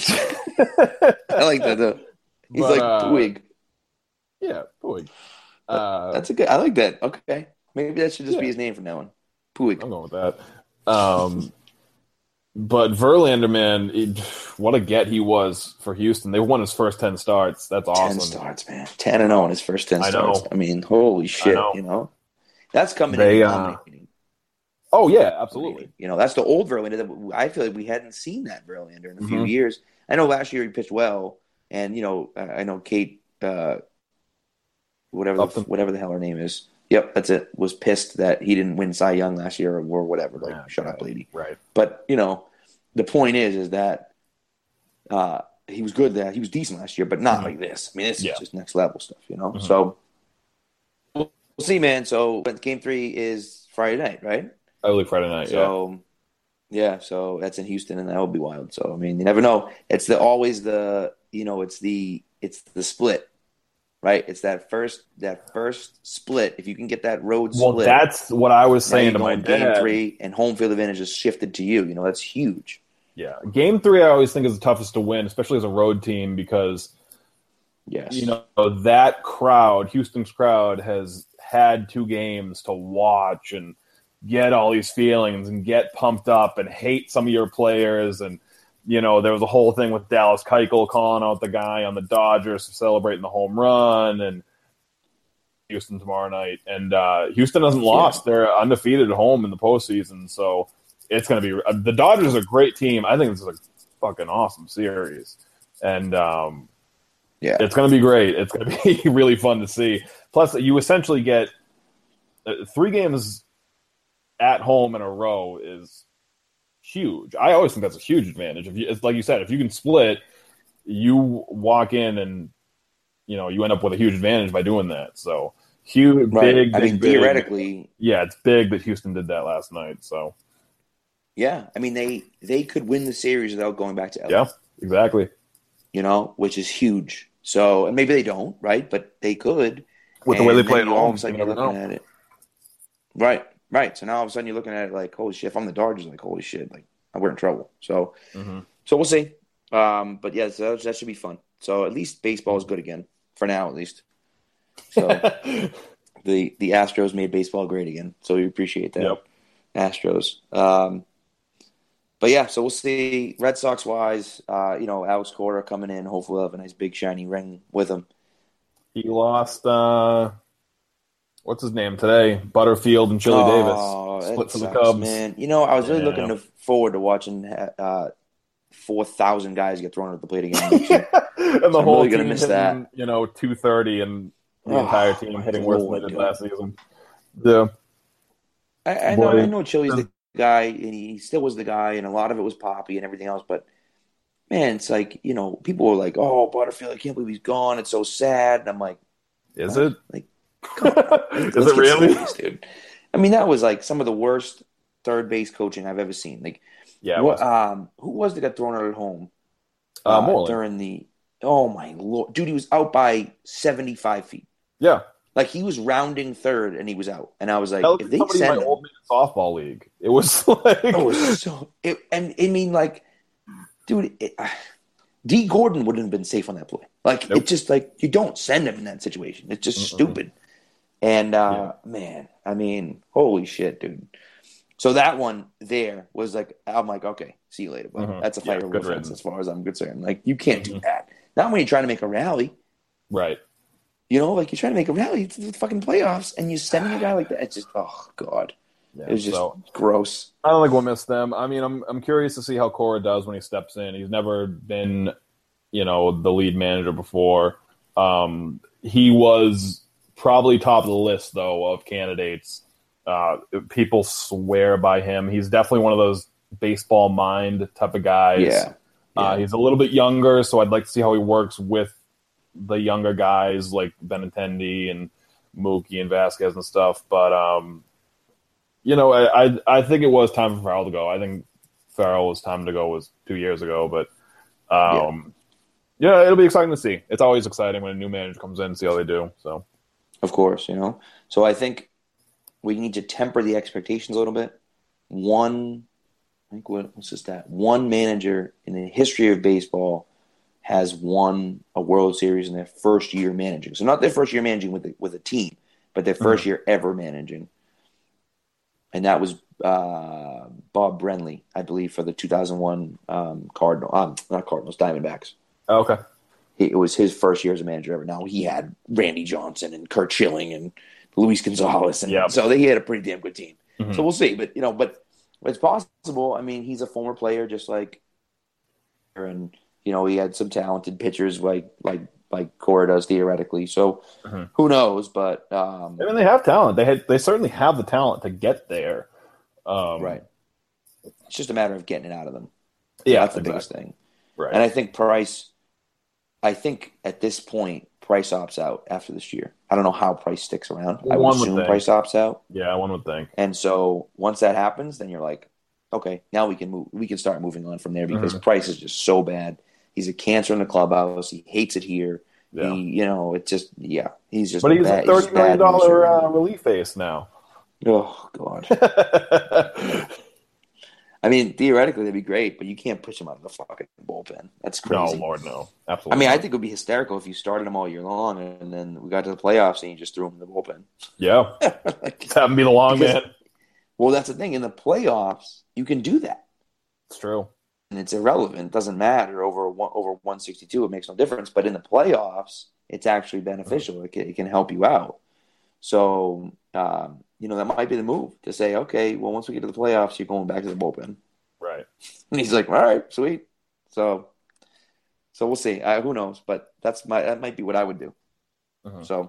I like that though. He's but, like uh, Puig. Yeah, Puig. Uh, That's a good. I like that. Okay, maybe that should just yeah. be his name from now on. Puig. I'm going with that. Um, but Verlander, man, it, what a get he was for Houston. They won his first ten starts. That's awesome. Ten starts, man. Ten and zero in his first ten I starts. Know. I mean, holy shit! Know. You know, that's coming they, in. Uh, oh yeah, absolutely. You know, that's the old Verlander. I feel like we hadn't seen that Verlander in a few mm-hmm. years. I know last year he pitched well, and you know, I know Kate, uh, whatever, the, whatever the hell her name is. Yep, that's it. Was pissed that he didn't win Cy Young last year or, or whatever. Like, yeah, shut right, up, lady. Right. But you know, the point is, is that uh, he was good. That he was decent last year, but not mm-hmm. like this. I mean, this yeah. is just next level stuff. You know. Mm-hmm. So we'll, we'll see, man. So game three is Friday night, right? Early Friday night. So yeah. Yeah, so that's in Houston, and that will be wild. So I mean, you never know. It's the always the you know it's the it's the split, right? It's that first that first split. If you can get that road Well, split, that's what I was now saying you to go my in game dad. three, and home field advantage is shifted to you. You know that's huge. Yeah, game three I always think is the toughest to win, especially as a road team, because you Yes. know that crowd, Houston's crowd, has had two games to watch and get all these feelings and get pumped up and hate some of your players. And you know there was a whole thing with Dallas Keuchel calling out the guy on the Dodgers for celebrating the home run, and Houston tomorrow night. And uh, Houston hasn't Yeah. lost; they're undefeated at home in the postseason, so it's going to be uh, the Dodgers are a great team. I think this is a fucking awesome series, and um, Yeah. it's going to be great. It's going to be really fun to see. Plus, you essentially get uh, three games at home in a row is huge. I always think that's a huge advantage. If you, it's like you said, if you can split, you walk in and you know you end up with a huge advantage by doing that. So huge, Right. big, I big, mean, big. theoretically, Yeah, it's big that Houston did that last night. So yeah. I mean, they they could win the series without going back to L A. yeah, exactly. You know, which is huge. So, and maybe they don't, right? But they could. With the way they And play then at you all of home, a sudden you you're never looking know. at it. Right, right. So now all of a sudden you're looking at it like, holy shit, if I'm the Dodgers, like, holy shit, like we're in trouble. So, Mm-hmm. so we'll see. Um, but yes, that, that should be fun. So at least baseball is good again for now, at least. So the the Astros made baseball great again. So we appreciate that, Yep. Astros. Um, but yeah, so we'll see. Red Sox wise, uh, you know, Alex Cora coming in. Hopefully, we'll have a nice big shiny ring with him. He lost. Uh, what's his name today? Butterfield and Chili Davis Oh, split that for the sucks, Cubs. man. You know, I was really looking Yeah. to, forward to watching uh, four thousand guys get thrown at the plate again next year. And the So I'm whole really gonna team miss hitting, that. you know, two thirty, and the entire Oh, team my hitting worse than they Lord, did dude. last season. Yeah, I, I know, I boy. know, Chili's the guy, and he still was the guy, and a lot of it was Poppy and everything else. But man, it's like you know, people were like, "Oh, Butterfield, I can't believe he's gone. It's so sad." And I'm like, Is "What? it? Like, come on, like, Is let's it get really? serious, dude." I mean, that was like some of the worst third base coaching I've ever seen. Like, Yeah, it what? was. Um, who was that got thrown out at home? Uh, uh, Moreland. during the oh my Lord, dude, he was out by seventy-five feet. Yeah. Like he was rounding third and he was out. And I was like, Hell, if even they somebody in my send him, old man softball league. It was like, oh, it was so. It, and I mean, like, dude, it, uh, D. Gordon wouldn't have been safe on that play. Like, Nope. it just like you don't send him in that situation. It's just Mm-mm. stupid. And uh, man, I mean, holy shit, dude. So that one there was like, I'm like, okay, see you later, bud. Mhm. That's a Yeah, fireable good offense riddance. as far as I'm concerned. Like, you can't do Mhm. that. Not when you're trying to make a rally. Right. You know, like you're trying to make a rally to the fucking playoffs, and you're sending a guy like that. It's just, oh god, Yeah. it was just So gross. I don't think we'll miss them. I mean, I'm I'm curious to see how Cora does when he steps in. He's never been, you know, the lead manager before. Um, he was probably top of the list though of candidates. Uh, people swear by him. He's definitely one of those baseball mind type of guys. Yeah, Uh, yeah. he's a little bit younger, so I'd like to see how he works with the younger guys like Benintendi and Mookie and Vasquez and stuff. But um, you know, I, I I think it was time for Farrell to go. I think Farrell was time to go was two years ago. But um, yeah. It'll be exciting to see. It's always exciting when a new manager comes in and see how they do. So Of course, you know. So I think we need to temper the expectations a little bit. One, I think what what's this stat? One manager in the history of baseball has won a World Series in their first year managing. So not their first year managing with a, with a team, but their 1st Mhm. year ever managing. And that was uh, Bob Brenly, I believe, for the two thousand one um, Cardinal, um, not Cardinals, Diamondbacks. okay, He, it was his first year as a manager ever. Now he had Randy Johnson and Kurt Schilling and Luis Gonzalez, and Yep. so they had a pretty damn good team. Mhm. So we'll see, but you know, but it's possible. I mean, he's a former player, just like, and you know, he had some talented pitchers like like like Cora does theoretically. So Mhm. who knows? But um, I mean, they have talent. They had, they certainly have the talent to get there. Um, right, it's just a matter of getting it out of them. Yeah, That's the exactly. biggest thing. Right. And I think Price, I think at this point, Price opts out after this year. I don't know how Price sticks around. I would One would assume think. Price opts out. Yeah, one would think. And so once that happens, then you're like, okay, now we can move. We can start moving on from there because Mhm. Price is just so bad. He's a cancer in the clubhouse. He hates it here. Yeah. He, you know, it just, yeah, he's just But a he's a bad, he's thirty just million bad news dollar here. uh, relief ace now. Oh God. I mean, theoretically, that'd be great, but you can't push him out of the fucking bullpen. That's No, crazy. Lord, no. I Absolutely mean, I not. think it would be hysterical if you started him all year long and then we got to the playoffs and you just threw him in the bullpen. Yeah. Like, Just have him be the long because, man. well, that's the thing. In the playoffs, you can do that. It's true. And it's irrelevant. It doesn't matter over one, over one sixty-two. It makes no difference. But in the playoffs, it's actually beneficial. It can, it can help you out. So, um, you know, that might be the move to say, okay, well, once we get to the playoffs, you're going back to the bullpen. Right. And he's like, all right, sweet. So, so we'll see. Uh, who knows? But that's my that might be what I would do. Mm-hmm. So,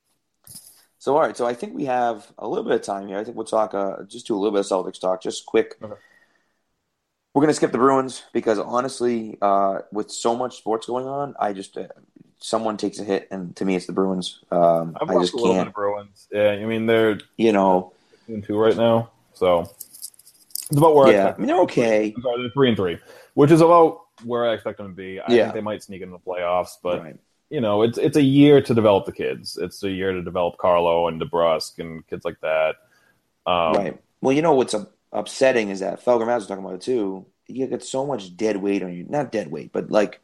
so all right. So I think we have a little bit of time here. I think we'll talk. Uh, just do a little bit of Celtics talk, just quick. Okay. We're gonna skip the Bruins because honestly, uh, with so much sports going on, I just uh, someone takes a hit, and to me, it's the Bruins. Um, I've I watched just a little bit can't. of Bruins. Yeah, I mean, they're You know. two and two right now. So it's about where Yeah, I I expect mean, they're okay. I'm sorry, they're three and three, which is about where I expect them to be. I Yeah. think they might sneak into the playoffs, but Right. you know, it's it's a year to develop the kids. It's a year to develop Carlo and DeBrusque and kids like that. Um, Right. Well, you know what's up, upsetting is that Felger Maz was talking about it too. You get so much dead weight on you, not dead weight, but like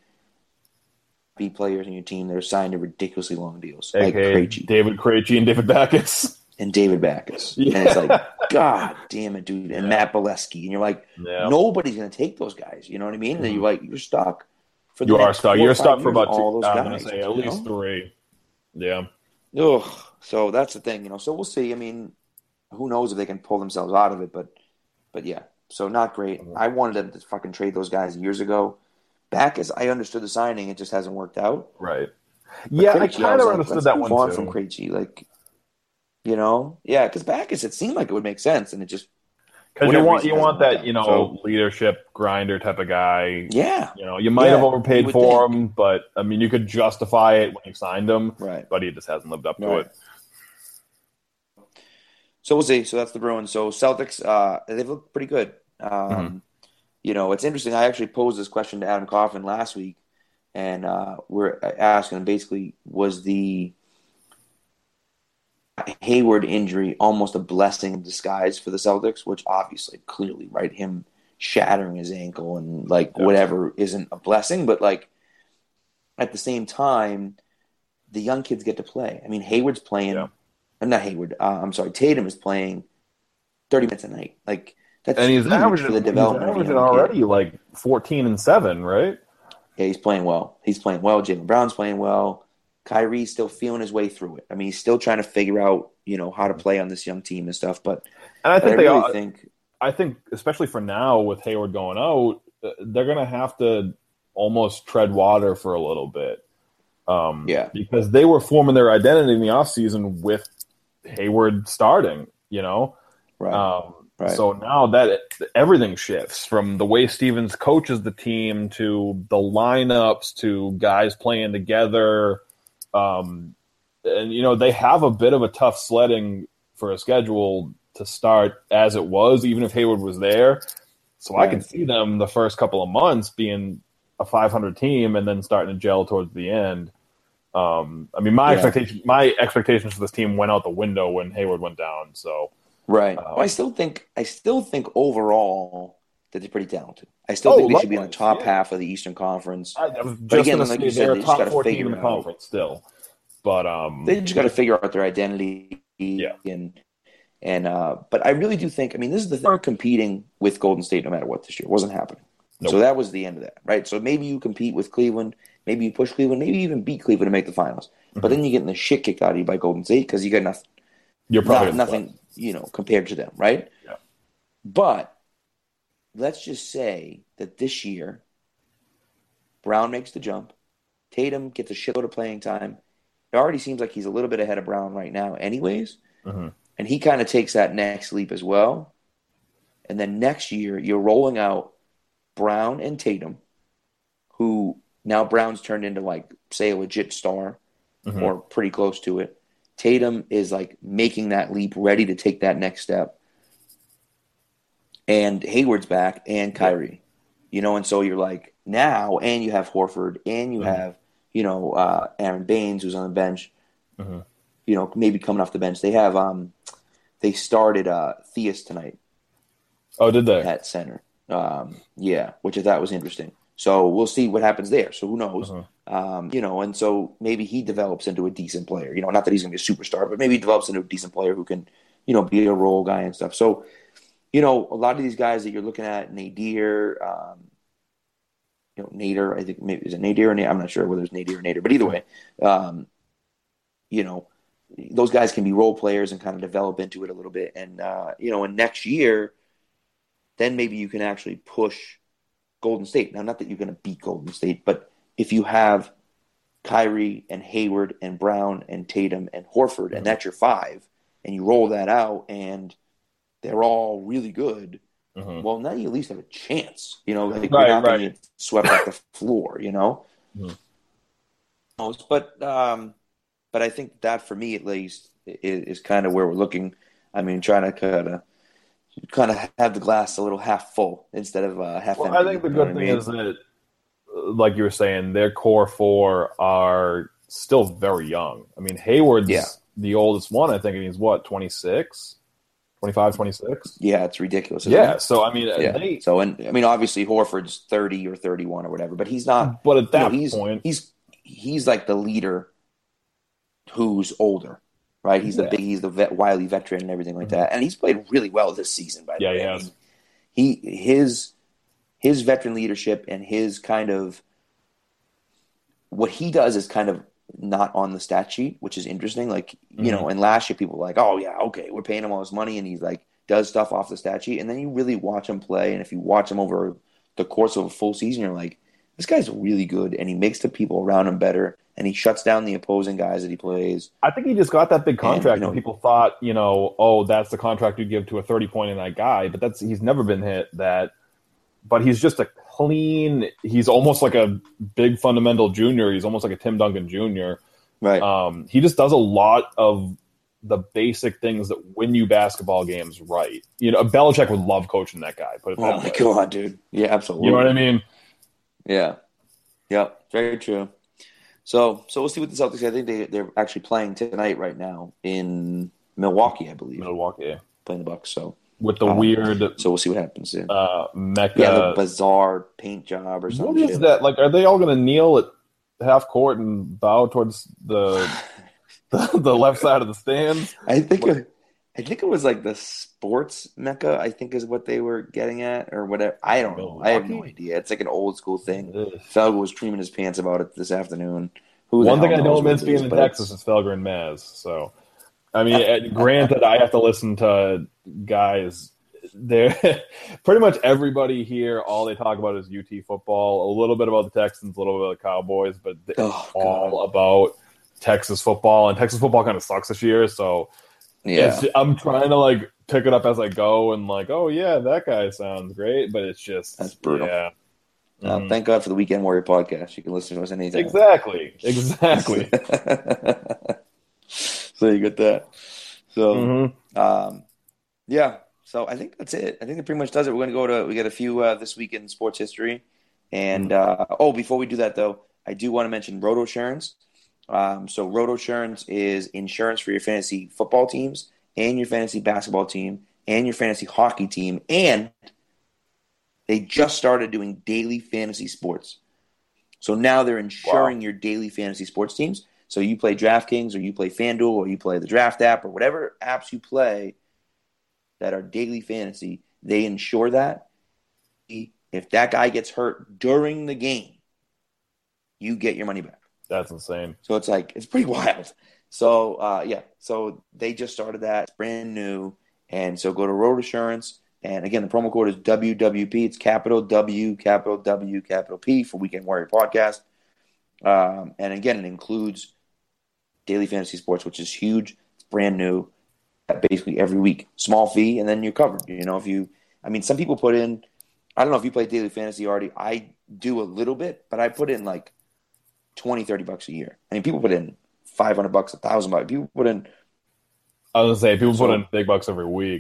B players on your team that are signed to ridiculously long deals, A K A like Krejci David Krejci and David Backus. and David Backus, Yeah. and it's like, God damn it, dude, and Yeah. Matt Bolesky, and you're like, Yeah. nobody's gonna take those guys. You know what I mean? And you're like, you're stuck for the You are next stuck. four You're or five stuck for years about with two. all those I'm guys. going to say at you least know? three. Yeah. Ugh. So that's the thing, you know. So we'll see. I mean, who knows if they can pull themselves out of it, but but yeah. So not great. I wanted them to fucking trade those guys years ago. Backus, I understood the signing, it just hasn't worked out. Right. But Yeah, I Krejci, kind was of like, understood let's that move one on too. from Krejci, like, you know, yeah, because Backus, it seemed like it would make sense, and it just Because you whatever want reason you hasn't want worked that out. you know So, leadership grinder type of guy. yeah, You know, you might Yeah, have you overpaid would for think. him, but I mean, you could justify it when you signed him. right, But he just hasn't lived up to right. it. So we'll see. So that's the Bruins. So Celtics, uh, they've looked pretty good. Um, Mhm. You know, it's interesting. I actually posed this question to Adam Coffin last week, and uh, we're asking him basically, was the Hayward injury almost a blessing in disguise for the Celtics? Which obviously, clearly, right, him shattering his ankle and like Yeah. whatever isn't a blessing, but like at the same time, the young kids get to play. I mean, Hayward's playing. Yeah. I'm not Hayward. Uh, I'm sorry. Tatum is playing thirty minutes a night. Like that's And he's huge averaging for the he's development of a averaging young already kid. like fourteen and seven, right? Yeah, he's playing well. He's playing well. Jaylen Brown's playing well. Kyrie's still feeling his way through it. I mean, he's still trying to figure out, you know, how to play on this young team and stuff. But, And I but I think they really are, think, I think especially for now with Hayward going out, uh, they're going to have to almost tread water for a little bit. Um, Yeah. Because they were forming their identity in the offseason with Hayward starting, you know? right, Um, right. So now that everything shifts from the way Stevens coaches the team to the lineups to guys playing together. Um, and, you know, they have a bit of a tough sledding for a schedule to start as it was, even if Hayward was there. So I Right. can see them the first couple of months being a five hundred team and then starting to gel towards the end. Um, I mean, my Yeah. expectation, my expectations for this team went out the window when Hayward went down. So right. Um, well, I still think, I still think overall that they're pretty talented. I still Oh, think they should be in the likewise, top yeah. half of the Eastern Conference. I, I was But just again, going to like say you said, they're they a just top got to four team figure in the out. conference still. But um, They just got to figure out their identity. Yeah. And, and uh, but I really do think, I mean, this is the thing. They weren't competing with Golden State no matter what this year. It wasn't happening. Nope. So that was the end of that, right? So maybe you compete with Cleveland. Maybe you push Cleveland. Maybe you even beat Cleveland to make the finals. But Mhm. then you're getting the shit kicked out of you by Golden State because you got nothing. you're probably Not, gonna nothing, you know, compared to them, right? Yeah. But let's just say that this year, Brown makes the jump. Tatum gets a shitload of playing time. It already seems like he's a little bit ahead of Brown right now anyways. Mhm. And he kind of takes that next leap as well. And then next year, you're rolling out Brown and Tatum, who now Brown's turned into, like, say, a legit star Mhm. or pretty close to it. Tatum is, like, making that leap, ready to take that next step. and Hayward's back, and Kyrie. You know, and so you're like now, and you have Horford, and you mm-hmm. have you know uh, Aaron Baines, who's on the bench. Mm-hmm. You know, maybe coming off the bench. They have um, they started uh, Theus tonight. Oh, did they? At center, um, yeah, which I thought was interesting. So we'll see what happens there. So who knows? Mm-hmm. Um, you know, and so maybe he develops into a decent player. You know, not that he's going to be a superstar, but maybe he develops into a decent player who can, you know, be a role guy and stuff. So, you know, a lot of these guys that you're looking at, Nadir, um, you know, Nader, I think maybe is it Nadir or Nader? I'm not sure whether it's Nadir or Nader, but either way, um, you know, those guys can be role players and kind of develop into it a little bit. And, uh, you know, and next year, then maybe you can actually push Golden State. Now, not that you're going to beat Golden State, but if you have Kyrie and Hayward and Brown and Tatum and Horford, and that's your five, and you roll that out, and they're all really good, mm-hmm. well, now you at least have a chance. You know, like right, you're not right. going to get swept off the floor, you know? Mm-hmm. But, um, but I think that, for me at least, is, is kind of where we're looking. I mean, trying to kind of kind of have the glass a little half full instead of uh, half well, empty. I think the good thing I mean? is that, like you were saying, their core four are still very young. I mean, Hayward's yeah. the oldest one, I think, and he's what, twenty-six? twenty-five, twenty-six? Yeah, it's ridiculous. Yeah, it? so I mean, yeah. they, so and I mean, obviously Horford's thirty or thirty-one or whatever, but he's not. But at that you know, he's, point, he's he's like the leader who's older. Right, he's the yeah. big, he's the vet, wily veteran and everything like mm-hmm. that, and he's played really well this season. By the yeah, way, he has. He his his veteran leadership and his kind of what he does is kind of not on the stat sheet, which is interesting. Like you mm-hmm. know, and last year people were like, oh yeah, okay, we're paying him all this money, and he's like does stuff off the stat sheet, and then you really watch him play, and if you watch him over the course of a full season, you're like, this guy's really good, and he makes the people around him better. And he shuts down the opposing guys that he plays. I think he just got that big contract, and, you know, and people thought, you know, oh, that's the contract you give to a thirty-point-a-night guy. But that's he's never been hit that. But he's just a clean. He's almost like a big fundamental junior. He's almost like a Tim Duncan Junior Right. Um, he just does a lot of the basic things that win you basketball games right. You know, Belichick would love coaching that guy. Put it oh, my God, dude. Yeah, absolutely. You know what I mean? Yeah. Yep, very true. So, so we'll see what the Celtics. I think they they're actually playing tonight, right now, in Milwaukee, I believe. Milwaukee, playing the Bucks. So with the um, weird, so we'll see what happens there. Uh, Mecca, yeah, the bizarre paint job or something. What is that? Like, are they all going to kneel at half court and bow towards the the, the left side of the stands? I think. It, I think it was like the sports Mecca. I think is what they were getting at, or whatever. I don't know. Milwaukee? I have no idea. It's like an old school thing. Ugh. Felger was creaming his pants about it this afternoon. Who One thing I know amidst being in Texas is Felger and Maz. So, I mean, granted, I have to listen to guys. There, pretty much everybody here, all they talk about is U T football. A little bit about the Texans, a little bit of the Cowboys, but it's oh, all about Texas football. And Texas football kind of sucks this year, so. Yeah, it's, I'm trying to like pick it up as I go and like, oh yeah, that guy sounds great, but it's just that's brutal. Yeah. Uh, mm. Thank God for the Weekend Warrior podcast. You can listen to us anytime. Exactly, exactly. So you get that. So, mm-hmm. um, yeah. So I think that's it. I think that pretty much does it. We're gonna go to we got a few uh, this week in sports history, and mm-hmm. uh, oh, before we do that though, I do want to mention RotoSurance. Um, so RotoSurance is insurance for your fantasy football teams and your fantasy basketball team and your fantasy hockey team. And they just started doing daily fantasy sports. So now they're insuring wow. your daily fantasy sports teams. So you play DraftKings or you play FanDuel or you play the Draft app or whatever apps you play that are daily fantasy, they insure that. If that guy gets hurt during the game, you get your money back. That's insane. So it's like, it's pretty wild. So, uh, yeah. So they just started that. It's brand new. And so go to RotoSurance. And again, the promo code is W W P. It's capital W, capital W, capital P for Weekend Warrior Podcast. Um, and again, it includes daily fantasy sports, which is huge. It's brand new. Basically every week. Small fee, and then you're covered. You know, if you, I mean, some people put in, I don't know if you play daily fantasy already. I do a little bit, but I put in like twenty, thirty bucks a year. I mean, people put in five hundred bucks, a thousand bucks. People put in. I was going to say, people so, put in big bucks every week.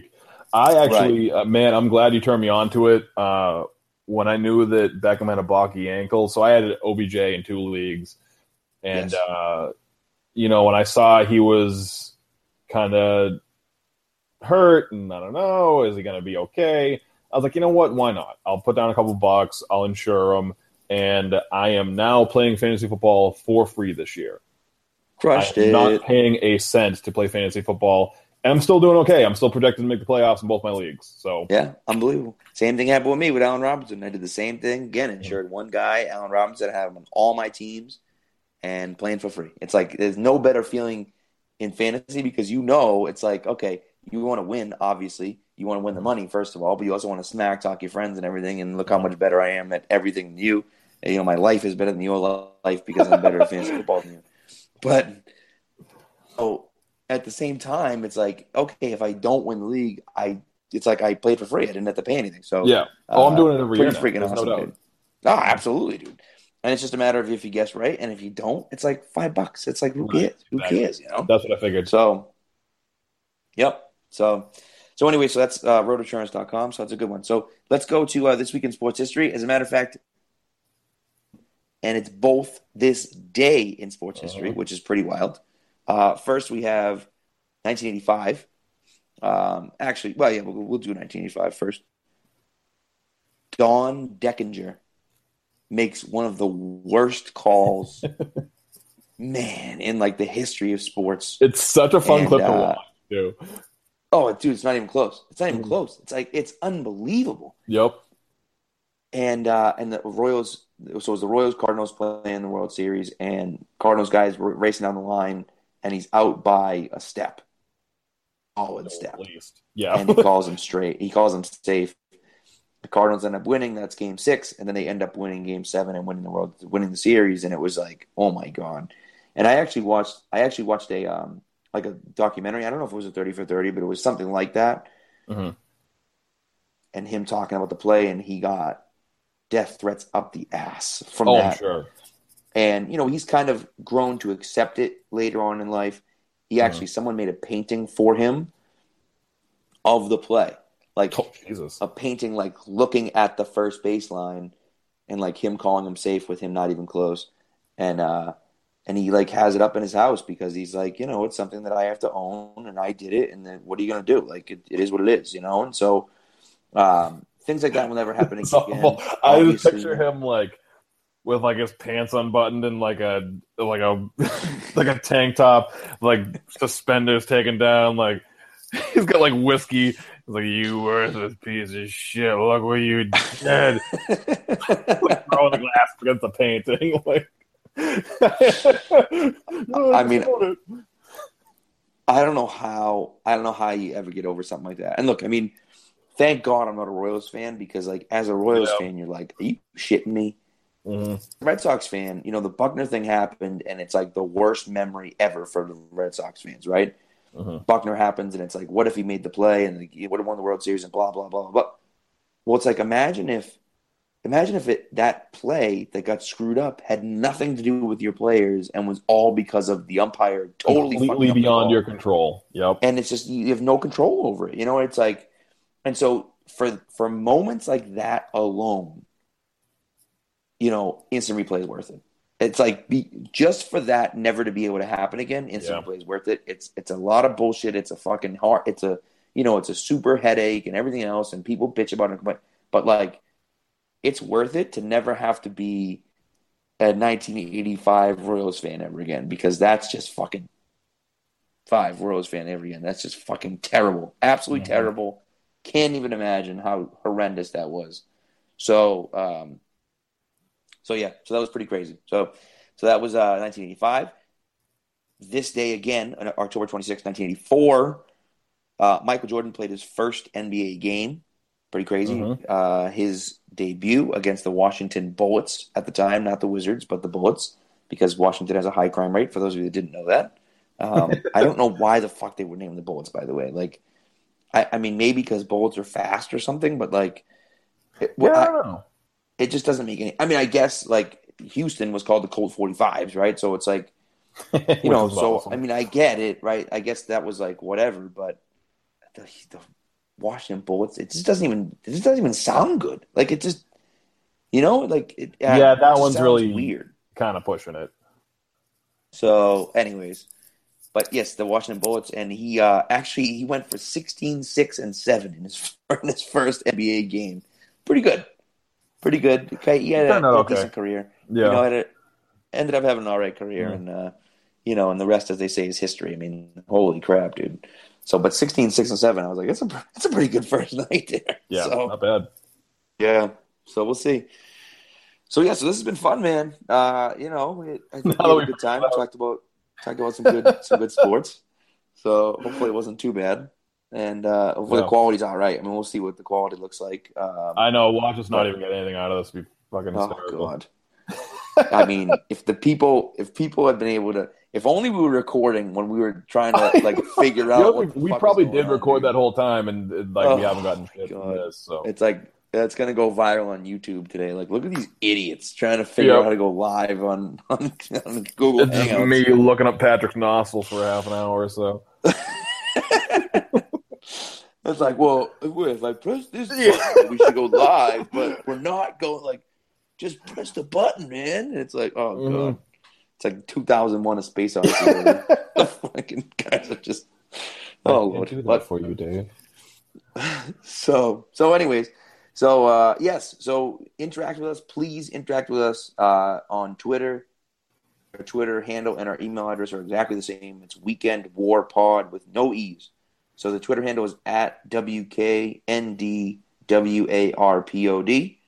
I actually, right. uh, man, I'm glad you turned me on to it. Uh, when I knew that Beckham had a balky ankle, so I had O B J in two leagues, and yes. uh, you know, when I saw he was kind of hurt, and I don't know, is he going to be okay? I was like, you know what? Why not? I'll put down a couple bucks. I'll insure him, and I am now playing fantasy football for free this year. Crushed I'm it. Not paying a cent to play fantasy football. And I'm still doing okay. I'm still projected to make the playoffs in both my leagues. So yeah, unbelievable. Same thing happened with me with Allen Robinson. I did the same thing. Again, insured one guy, Allen Robinson. I have him on all my teams and playing for free. It's like there's no better feeling in fantasy because you know it's like, okay, you want to win, obviously. You want to win the money, first of all, but you also want to smack talk your friends and everything and look how much better I am at everything than you. And, you know, my life is better than your life because I'm better at fantasy football than you. But so at the same time, it's like, okay, if I don't win the league, I it's like I played for free. I didn't have to pay anything. So yeah. Oh, uh, I'm doing it every pretty year. Pretty freaking There's awesome, no dude. Oh, absolutely, dude. And it's just a matter of if you guess right, and if you don't, it's like five bucks. It's like who cares? Right. Who exactly. cares? You know. That's what I figured. So, yep. So, so anyway, so that's uh, road insurance dot com. So that's a good one. So let's go to uh, this week in sports history. As a matter of fact, and it's both this day in sports uh-huh. history, which is pretty wild. Uh, first, we have nineteen eighty-five. Um, actually, well, yeah, we'll, we'll do nineteen eighty-five first. Don Deckinger makes one of the worst calls, man, in like the history of sports. It's such a fun and, clip to uh, watch, too. Oh, dude, it's not even close. It's not even mm. close. It's like it's unbelievable. Yep. And uh, and the Royals. So it was the Royals Cardinals playing the World Series, and Cardinals guys were racing down the line, and he's out by a step. Oh, a step. At least. Yeah. And he calls him straight. He calls him safe. The Cardinals end up winning. That's game six. And then they end up winning game seven and winning the world, winning the series. And it was like, oh my God. And I actually watched, I actually watched a, um, like a documentary. I don't know if it was a thirty for thirty, but it was something like that. Mm-hmm. And him talking about the play, and he got death threats up the ass from oh, that. I'm sure. And, you know, he's kind of grown to accept it later on in life. He actually, mm-hmm. someone made a painting for him of the play. Like oh, Jesus. a painting, like looking at the first baseline and like him calling him safe with him not even close. And, uh, and he like has it up in his house because he's like, you know, it's something that I have to own and I did it. And then what are you going to do? Like, it, it is what it is, you know? And so, um, things like that will never happen again. I just picture him like with like his pants unbuttoned and like a, like a, like a tank top, like suspenders taken down. Like he's got like whiskey. He's like, you worthless piece of shit. Look what you did. Like throwing the glass against the painting. Like, I mean, I don't know how, I don't know how you ever get over something like that. And look, I mean, thank God I'm not a Royals fan because like as a Royals yeah. fan, you're like, are you shitting me? Mm-hmm. Red Sox fan, you know, the Buckner thing happened, and it's like the worst memory ever for the Red Sox fans, right? Mm-hmm. Buckner happens, and it's like, what if he made the play and like, he would have won the World Series and blah blah blah blah blah. Well, it's like imagine if, imagine if it that play that got screwed up had nothing to do with your players and was all because of the umpire totally completely beyond your control. Yep, and it's just you have no control over it. You know, it's like, and so for for moments like that alone. You know, instant replay is worth it. It's like be, just for that never to be able to happen again. Instant yeah. replay is worth it. It's it's a lot of bullshit. It's a fucking hard. It's a you know it's a super headache and everything else. And people bitch about it, but but like it's worth it to never have to be a nineteen eighty-five Royals fan ever again because that's just fucking five Royals fan ever again. That's just fucking terrible. Absolutely mm-hmm. terrible. Can't even imagine how horrendous that was. So. um So yeah, so that was pretty crazy. So, so that was uh, nineteen eighty-five. This day again, on October twenty-sixth, nineteen eighty-four, uh, Michael Jordan played his first N B A game. Pretty crazy. Mm-hmm. Uh, his debut against the Washington Bullets at the time, not the Wizards, but the Bullets, because Washington has a high crime rate. For those of you that didn't know that, um, I don't know why the fuck they would name the Bullets. By the way, like, I, I mean maybe because Bullets are fast or something, but like, it, well, yeah, I don't know. It just doesn't make any. I mean, I guess like Houston was called the Colt forty-fives, right? So it's like, you know. So awesome. I mean, I get it, right? I guess that was like whatever, but the, the Washington Bullets. It just doesn't even it just doesn't even sound good. Like it just you know like it. Uh, Yeah, it that just one's sounds really weird. kind of pushing it. So, anyways, but yes, the Washington Bullets, and he uh, actually he went for sixteen, six, and seven in his in his first N B A game. Pretty good, pretty good. Okay, he had Turned a, out a okay. decent career. You Yeah. know, had a, ended up having an all right career, Mm. and uh, you know, and the rest, as they say, is history. I mean, holy crap, dude. So, but sixteen, six, and seven, I was like, that's a that's a pretty good first night there. Yeah, So, not bad. yeah. So we'll see. So yeah, so this has been fun, man. Uh, you know, it, I Now think we that had a we good time. Talked about talked about some good some good sports. So hopefully it wasn't too bad, and uh, hopefully the No. quality's all right. I mean, we'll see what the quality looks like. Um, I know. Watch us not but even get anything out of this. Be fucking oh hysterical. god, I mean, if the people if people had been able to, if only we were recording when we were trying to like figure You know, out we, what the we fuck probably was going did on, record dude. that whole time, and and, like we haven't Oh gotten my shit from god, this. So it's like that's gonna go viral on YouTube today. Like, look at these idiots trying to figure Yep. out how to go live on on, on Google it's just Hangouts. me looking up Patrick's nostrils for half an hour or so. It's like, well, if I press this Yeah. button, we should go live, but we're not going. Like, just press the button, man. And it's like, oh Mhm. god, it's like two thousand one: A Space Odyssey. The fucking guys are just, I oh can't lord. do that But for you, Dave. so, so, anyways, so uh, yes, so interact with us. Please interact with us uh, on Twitter. Our Twitter handle and our email address are exactly the same. It's Weekend War Pod with no e's. So the Twitter handle is at W K N D W A R P O D.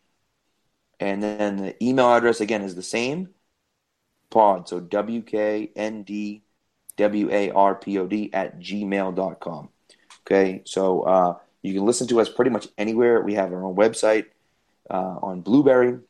And then the email address, again, is the same. Pod. So W K N D W A R P O D at gmail dot com. Okay. So uh, you can listen to us pretty much anywhere. We have our own website uh, on Blueberry.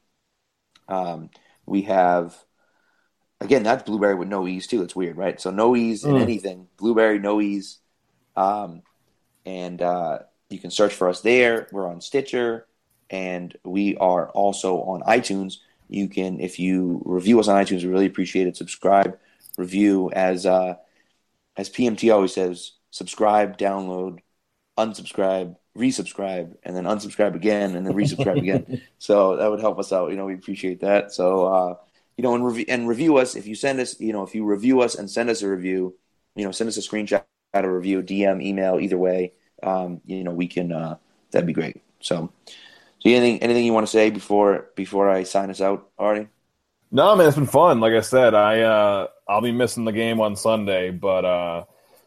Um, we have, again, that's Blueberry with no e's too. It's weird, right? So no e's in Mm. anything. Blueberry, no e's. Um, and uh, you can search for us there. We're on Stitcher, and we are also on iTunes. You can, if you review us on iTunes, we really appreciate it. Subscribe, review, as uh, as P M T always says, subscribe, download, unsubscribe, resubscribe, and then unsubscribe again, and then resubscribe again. So that would help us out. You know, we appreciate that. So, uh, you know, and, rev- and review us. If you send us, you know, if you review us and send us a review, you know, send us a screenshot, a review, D M, email, either way. Um, you know, we can. Uh, that'd be great. So, so anything, anything you want to say before before I sign us out, Artie? No, man, it's been fun. Like I said, I uh, I'll be missing the game on Sunday, but uh,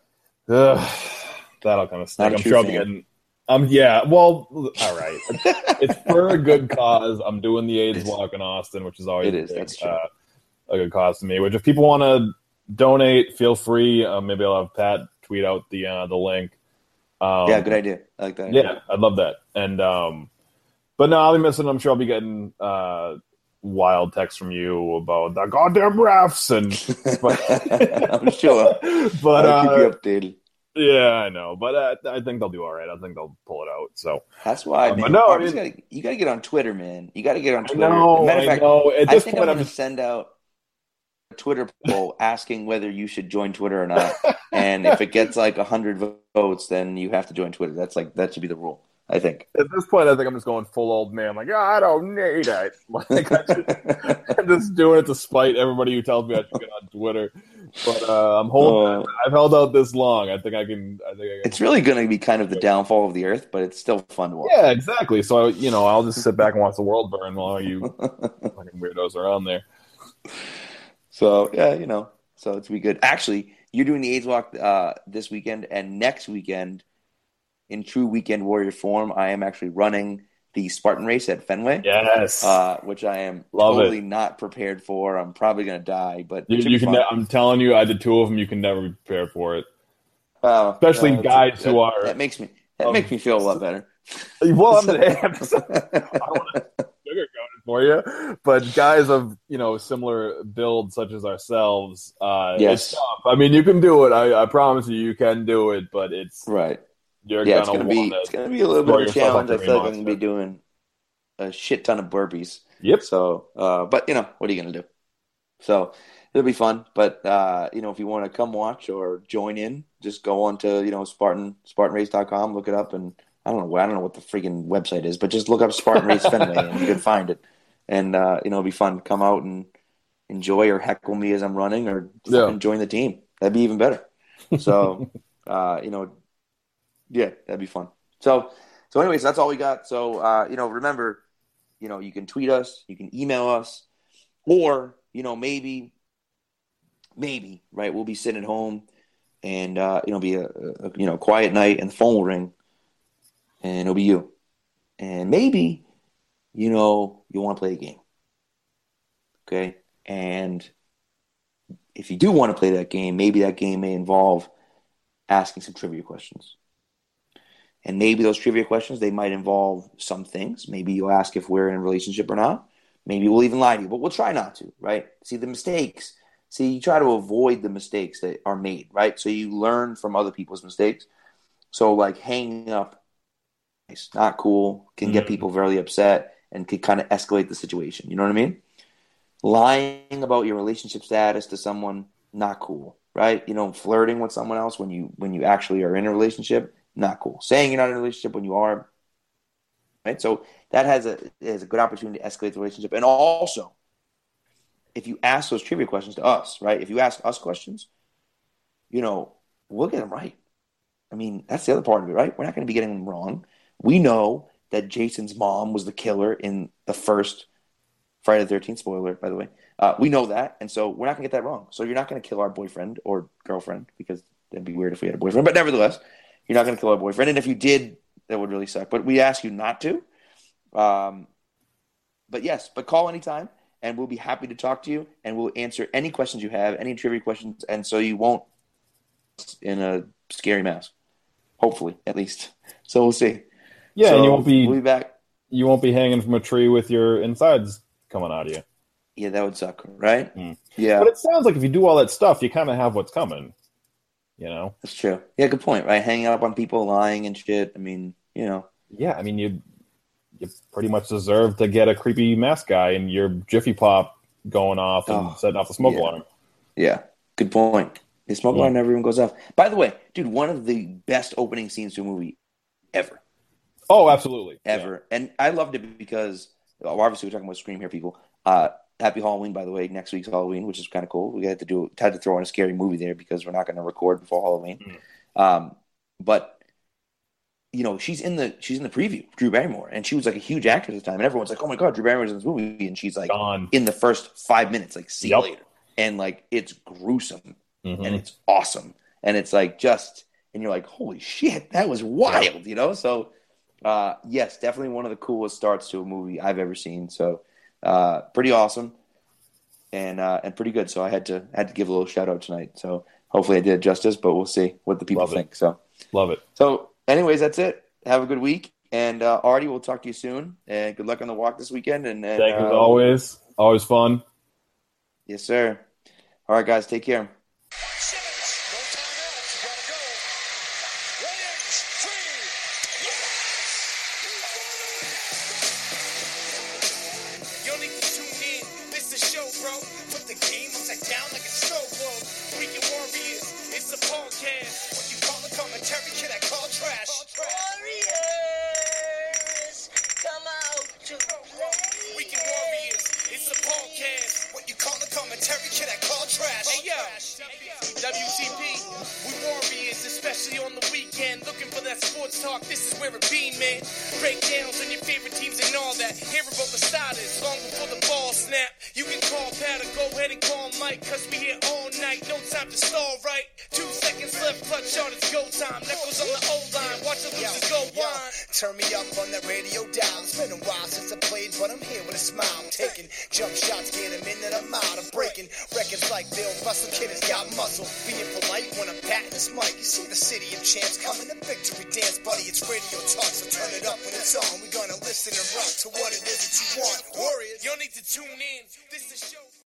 ugh, that'll kind of stink. Not a I'm true sure I'll be fan. getting. Um, yeah, well, all right. It's for a good cause. I'm doing the AIDS It is. walk in Austin, which is always It a is. big, That's true. uh, a good cause to me. Which, if people want to donate, feel free. Uh, maybe I'll have Pat tweet out the uh, the link. Um, Yeah, good idea. I like that. Yeah, idea. I'd love that. And um, but no, I'll be missing. I'm sure I'll be getting uh, wild texts from you about the goddamn refs and. But, I'm sure. but I'll keep uh, you updated. yeah, I know. But uh, I think they'll do all right. I think they'll pull it out. So That's why, um, man. no, I Artie's mean, gotta, you got to get on Twitter, man. You got to get on I Twitter. know, Matter of I fact, know. At I this think point, I'm I'm going to just send out a Twitter poll asking whether you should join Twitter or not. And if it gets like one hundred votes, then you have to join Twitter. That's like that should be the rule, I think. at this point. I think I'm just going full old man. Like, I don't need it. Like, I just, I'm just doing it to spite everybody who tells me I should get on Twitter. But uh, I'm holding. Uh, I've held out this long. I think I can. I think I can. it's really going to be kind of the downfall of the earth, but it's still fun to watch. Yeah, exactly. So you know, I'll just sit back and watch the world burn while you fucking weirdos are on there. So yeah, you know, so it's be good. Actually, you're doing the AIDS walk uh, this weekend, and next weekend, in true weekend warrior form, I am actually running the Spartan race at Fenway. Yes, Uh, which I am Love totally it. not prepared for. I'm probably going to die, but you, it should you be can. fun. I'm telling you, I did two of them. You can never be prepared for it. Uh, Especially uh, guys that, who are. that makes me that um, makes me feel a lot better. Well, I'm, I'm just, I don't want to sugarcoat it for you, but guys of you know similar build such as ourselves, uh, Yes. it's tough. I mean, you can do it. I, I promise you, you can do it. But it's Right. you're Yeah, it's gonna gonna be want it's to gonna be a little bit throw of a yourself up challenge. the I feel like I'm monster. gonna be doing a shit ton of burpees. Yep. So, uh, but you know, what are you gonna do? So it'll be fun. But uh, you know, if you want to come watch or join in, just go on to you know Spartan Spartan Race dot com, look it up, and I don't know. I don't know what the freaking website is, but just look up Spartan Race Fenway and you can find it. And uh, you know, it'll be fun to come out and enjoy or heckle me as I'm running, or Yeah. fucking join the team. That'd be even better. So, uh, you know, yeah, that'd be fun. So, so anyways, that's all we got. So, uh, you know, remember, you know, you can tweet us, you can email us, or you know, maybe, maybe, right? We'll be sitting at home, and uh, you know, be a, a you know quiet night, and the phone will ring, and it'll be you, and maybe, you know, you want to play a game, okay? And if you do want to play that game, maybe that game may involve asking some trivia questions. And maybe those trivia questions, they might involve some things. Maybe you'll ask if we're in a relationship or not. Maybe we'll even lie to you, but we'll try not to, right? See, the mistakes. See, you try to avoid the mistakes that are made, right? So you learn from other people's mistakes. So like hanging up, it's not cool, can get people very upset and can kind of escalate the situation. You know what I mean? Lying about your relationship status to someone, not cool, right? You know, flirting with someone else when you when you actually are in a relationship, not cool. Saying you're not in a relationship when you are, right? So that has a has a good opportunity to escalate the relationship. And also, if you ask those trivia questions to us, right? If you ask us questions, you know, we'll get them right. I mean, that's the other part of it, right? We're not going to be getting them wrong. We know that Jason's mom was the killer in the first Friday the thirteenth, spoiler, by the way. Uh, we know that, and so we're not going to get that wrong. So you're not going to kill our boyfriend or girlfriend, because that'd be weird if we had a boyfriend. But nevertheless, you're not going to kill our boyfriend. And if you did, that would really suck. But we ask you not to. Um, but yes, but call anytime, and we'll be happy to talk to you, and we'll answer any questions you have, any trivia questions, and so you won't in a scary mask. Hopefully, at least. So we'll see. Yeah, so and you won't be we'll be back. You won't be hanging from a tree with your insides coming out of you. Yeah, that would suck, right? Mm. Yeah. But it sounds like if you do all that stuff, you kind of have what's coming. You know? That's true. Yeah, good point, right? Hanging up on people, lying and shit. I mean, you know. Yeah, I mean, you you pretty much deserve to get a creepy mask guy and your Jiffy Pop going off and Oh, setting off the smoke yeah. alarm. Yeah, good point. The smoke Yeah. alarm never even goes off. By the way, dude, one of the best opening scenes to a movie ever. Oh, absolutely. Ever. Yeah. And I loved it because, well, obviously we're talking about Scream here, people. Uh, happy Halloween, by the way. Next week's Halloween, which is kind of cool. We had to do had to throw in a scary movie there because we're not going to record before Halloween. Mm. Um, but you know, she's in the she's in the preview, Drew Barrymore, and she was like a huge actress at the time, and everyone's like, "Oh my god, Drew Barrymore's in this movie," and she's like Gone. in the first five minutes, like see Yep. you later, and like it's gruesome Mm-hmm. and it's awesome, and it's like just, and you're like, "Holy shit, that was wild," yep. you know? So. Uh, yes, definitely one of the coolest starts to a movie I've ever seen. So, uh, pretty awesome, and uh, and pretty good. So I had to had to give a little shout out tonight. So hopefully I did it justice, but we'll see what the people Love think. It. So love it. So, anyways, that's it. Have a good week, and uh, Artie, we'll talk to you soon. And good luck on the walk this weekend. And, and thank you uh, as always. Always fun. Yes, sir. All right, guys, take care. Turn me up on that radio dial. It's been a while since I played, but I'm here with a smile. I'm taking jump shots, get them in and I'm out. I'm breaking records like Bill Russell. Kid has got muscle. Being polite when I'm patting this mic. You see the city of champs coming to victory dance, buddy. It's radio talk, so turn it up when it's on. We're gonna listen and rock to what it is that you want. Warriors, you'll need to tune in. This is the show.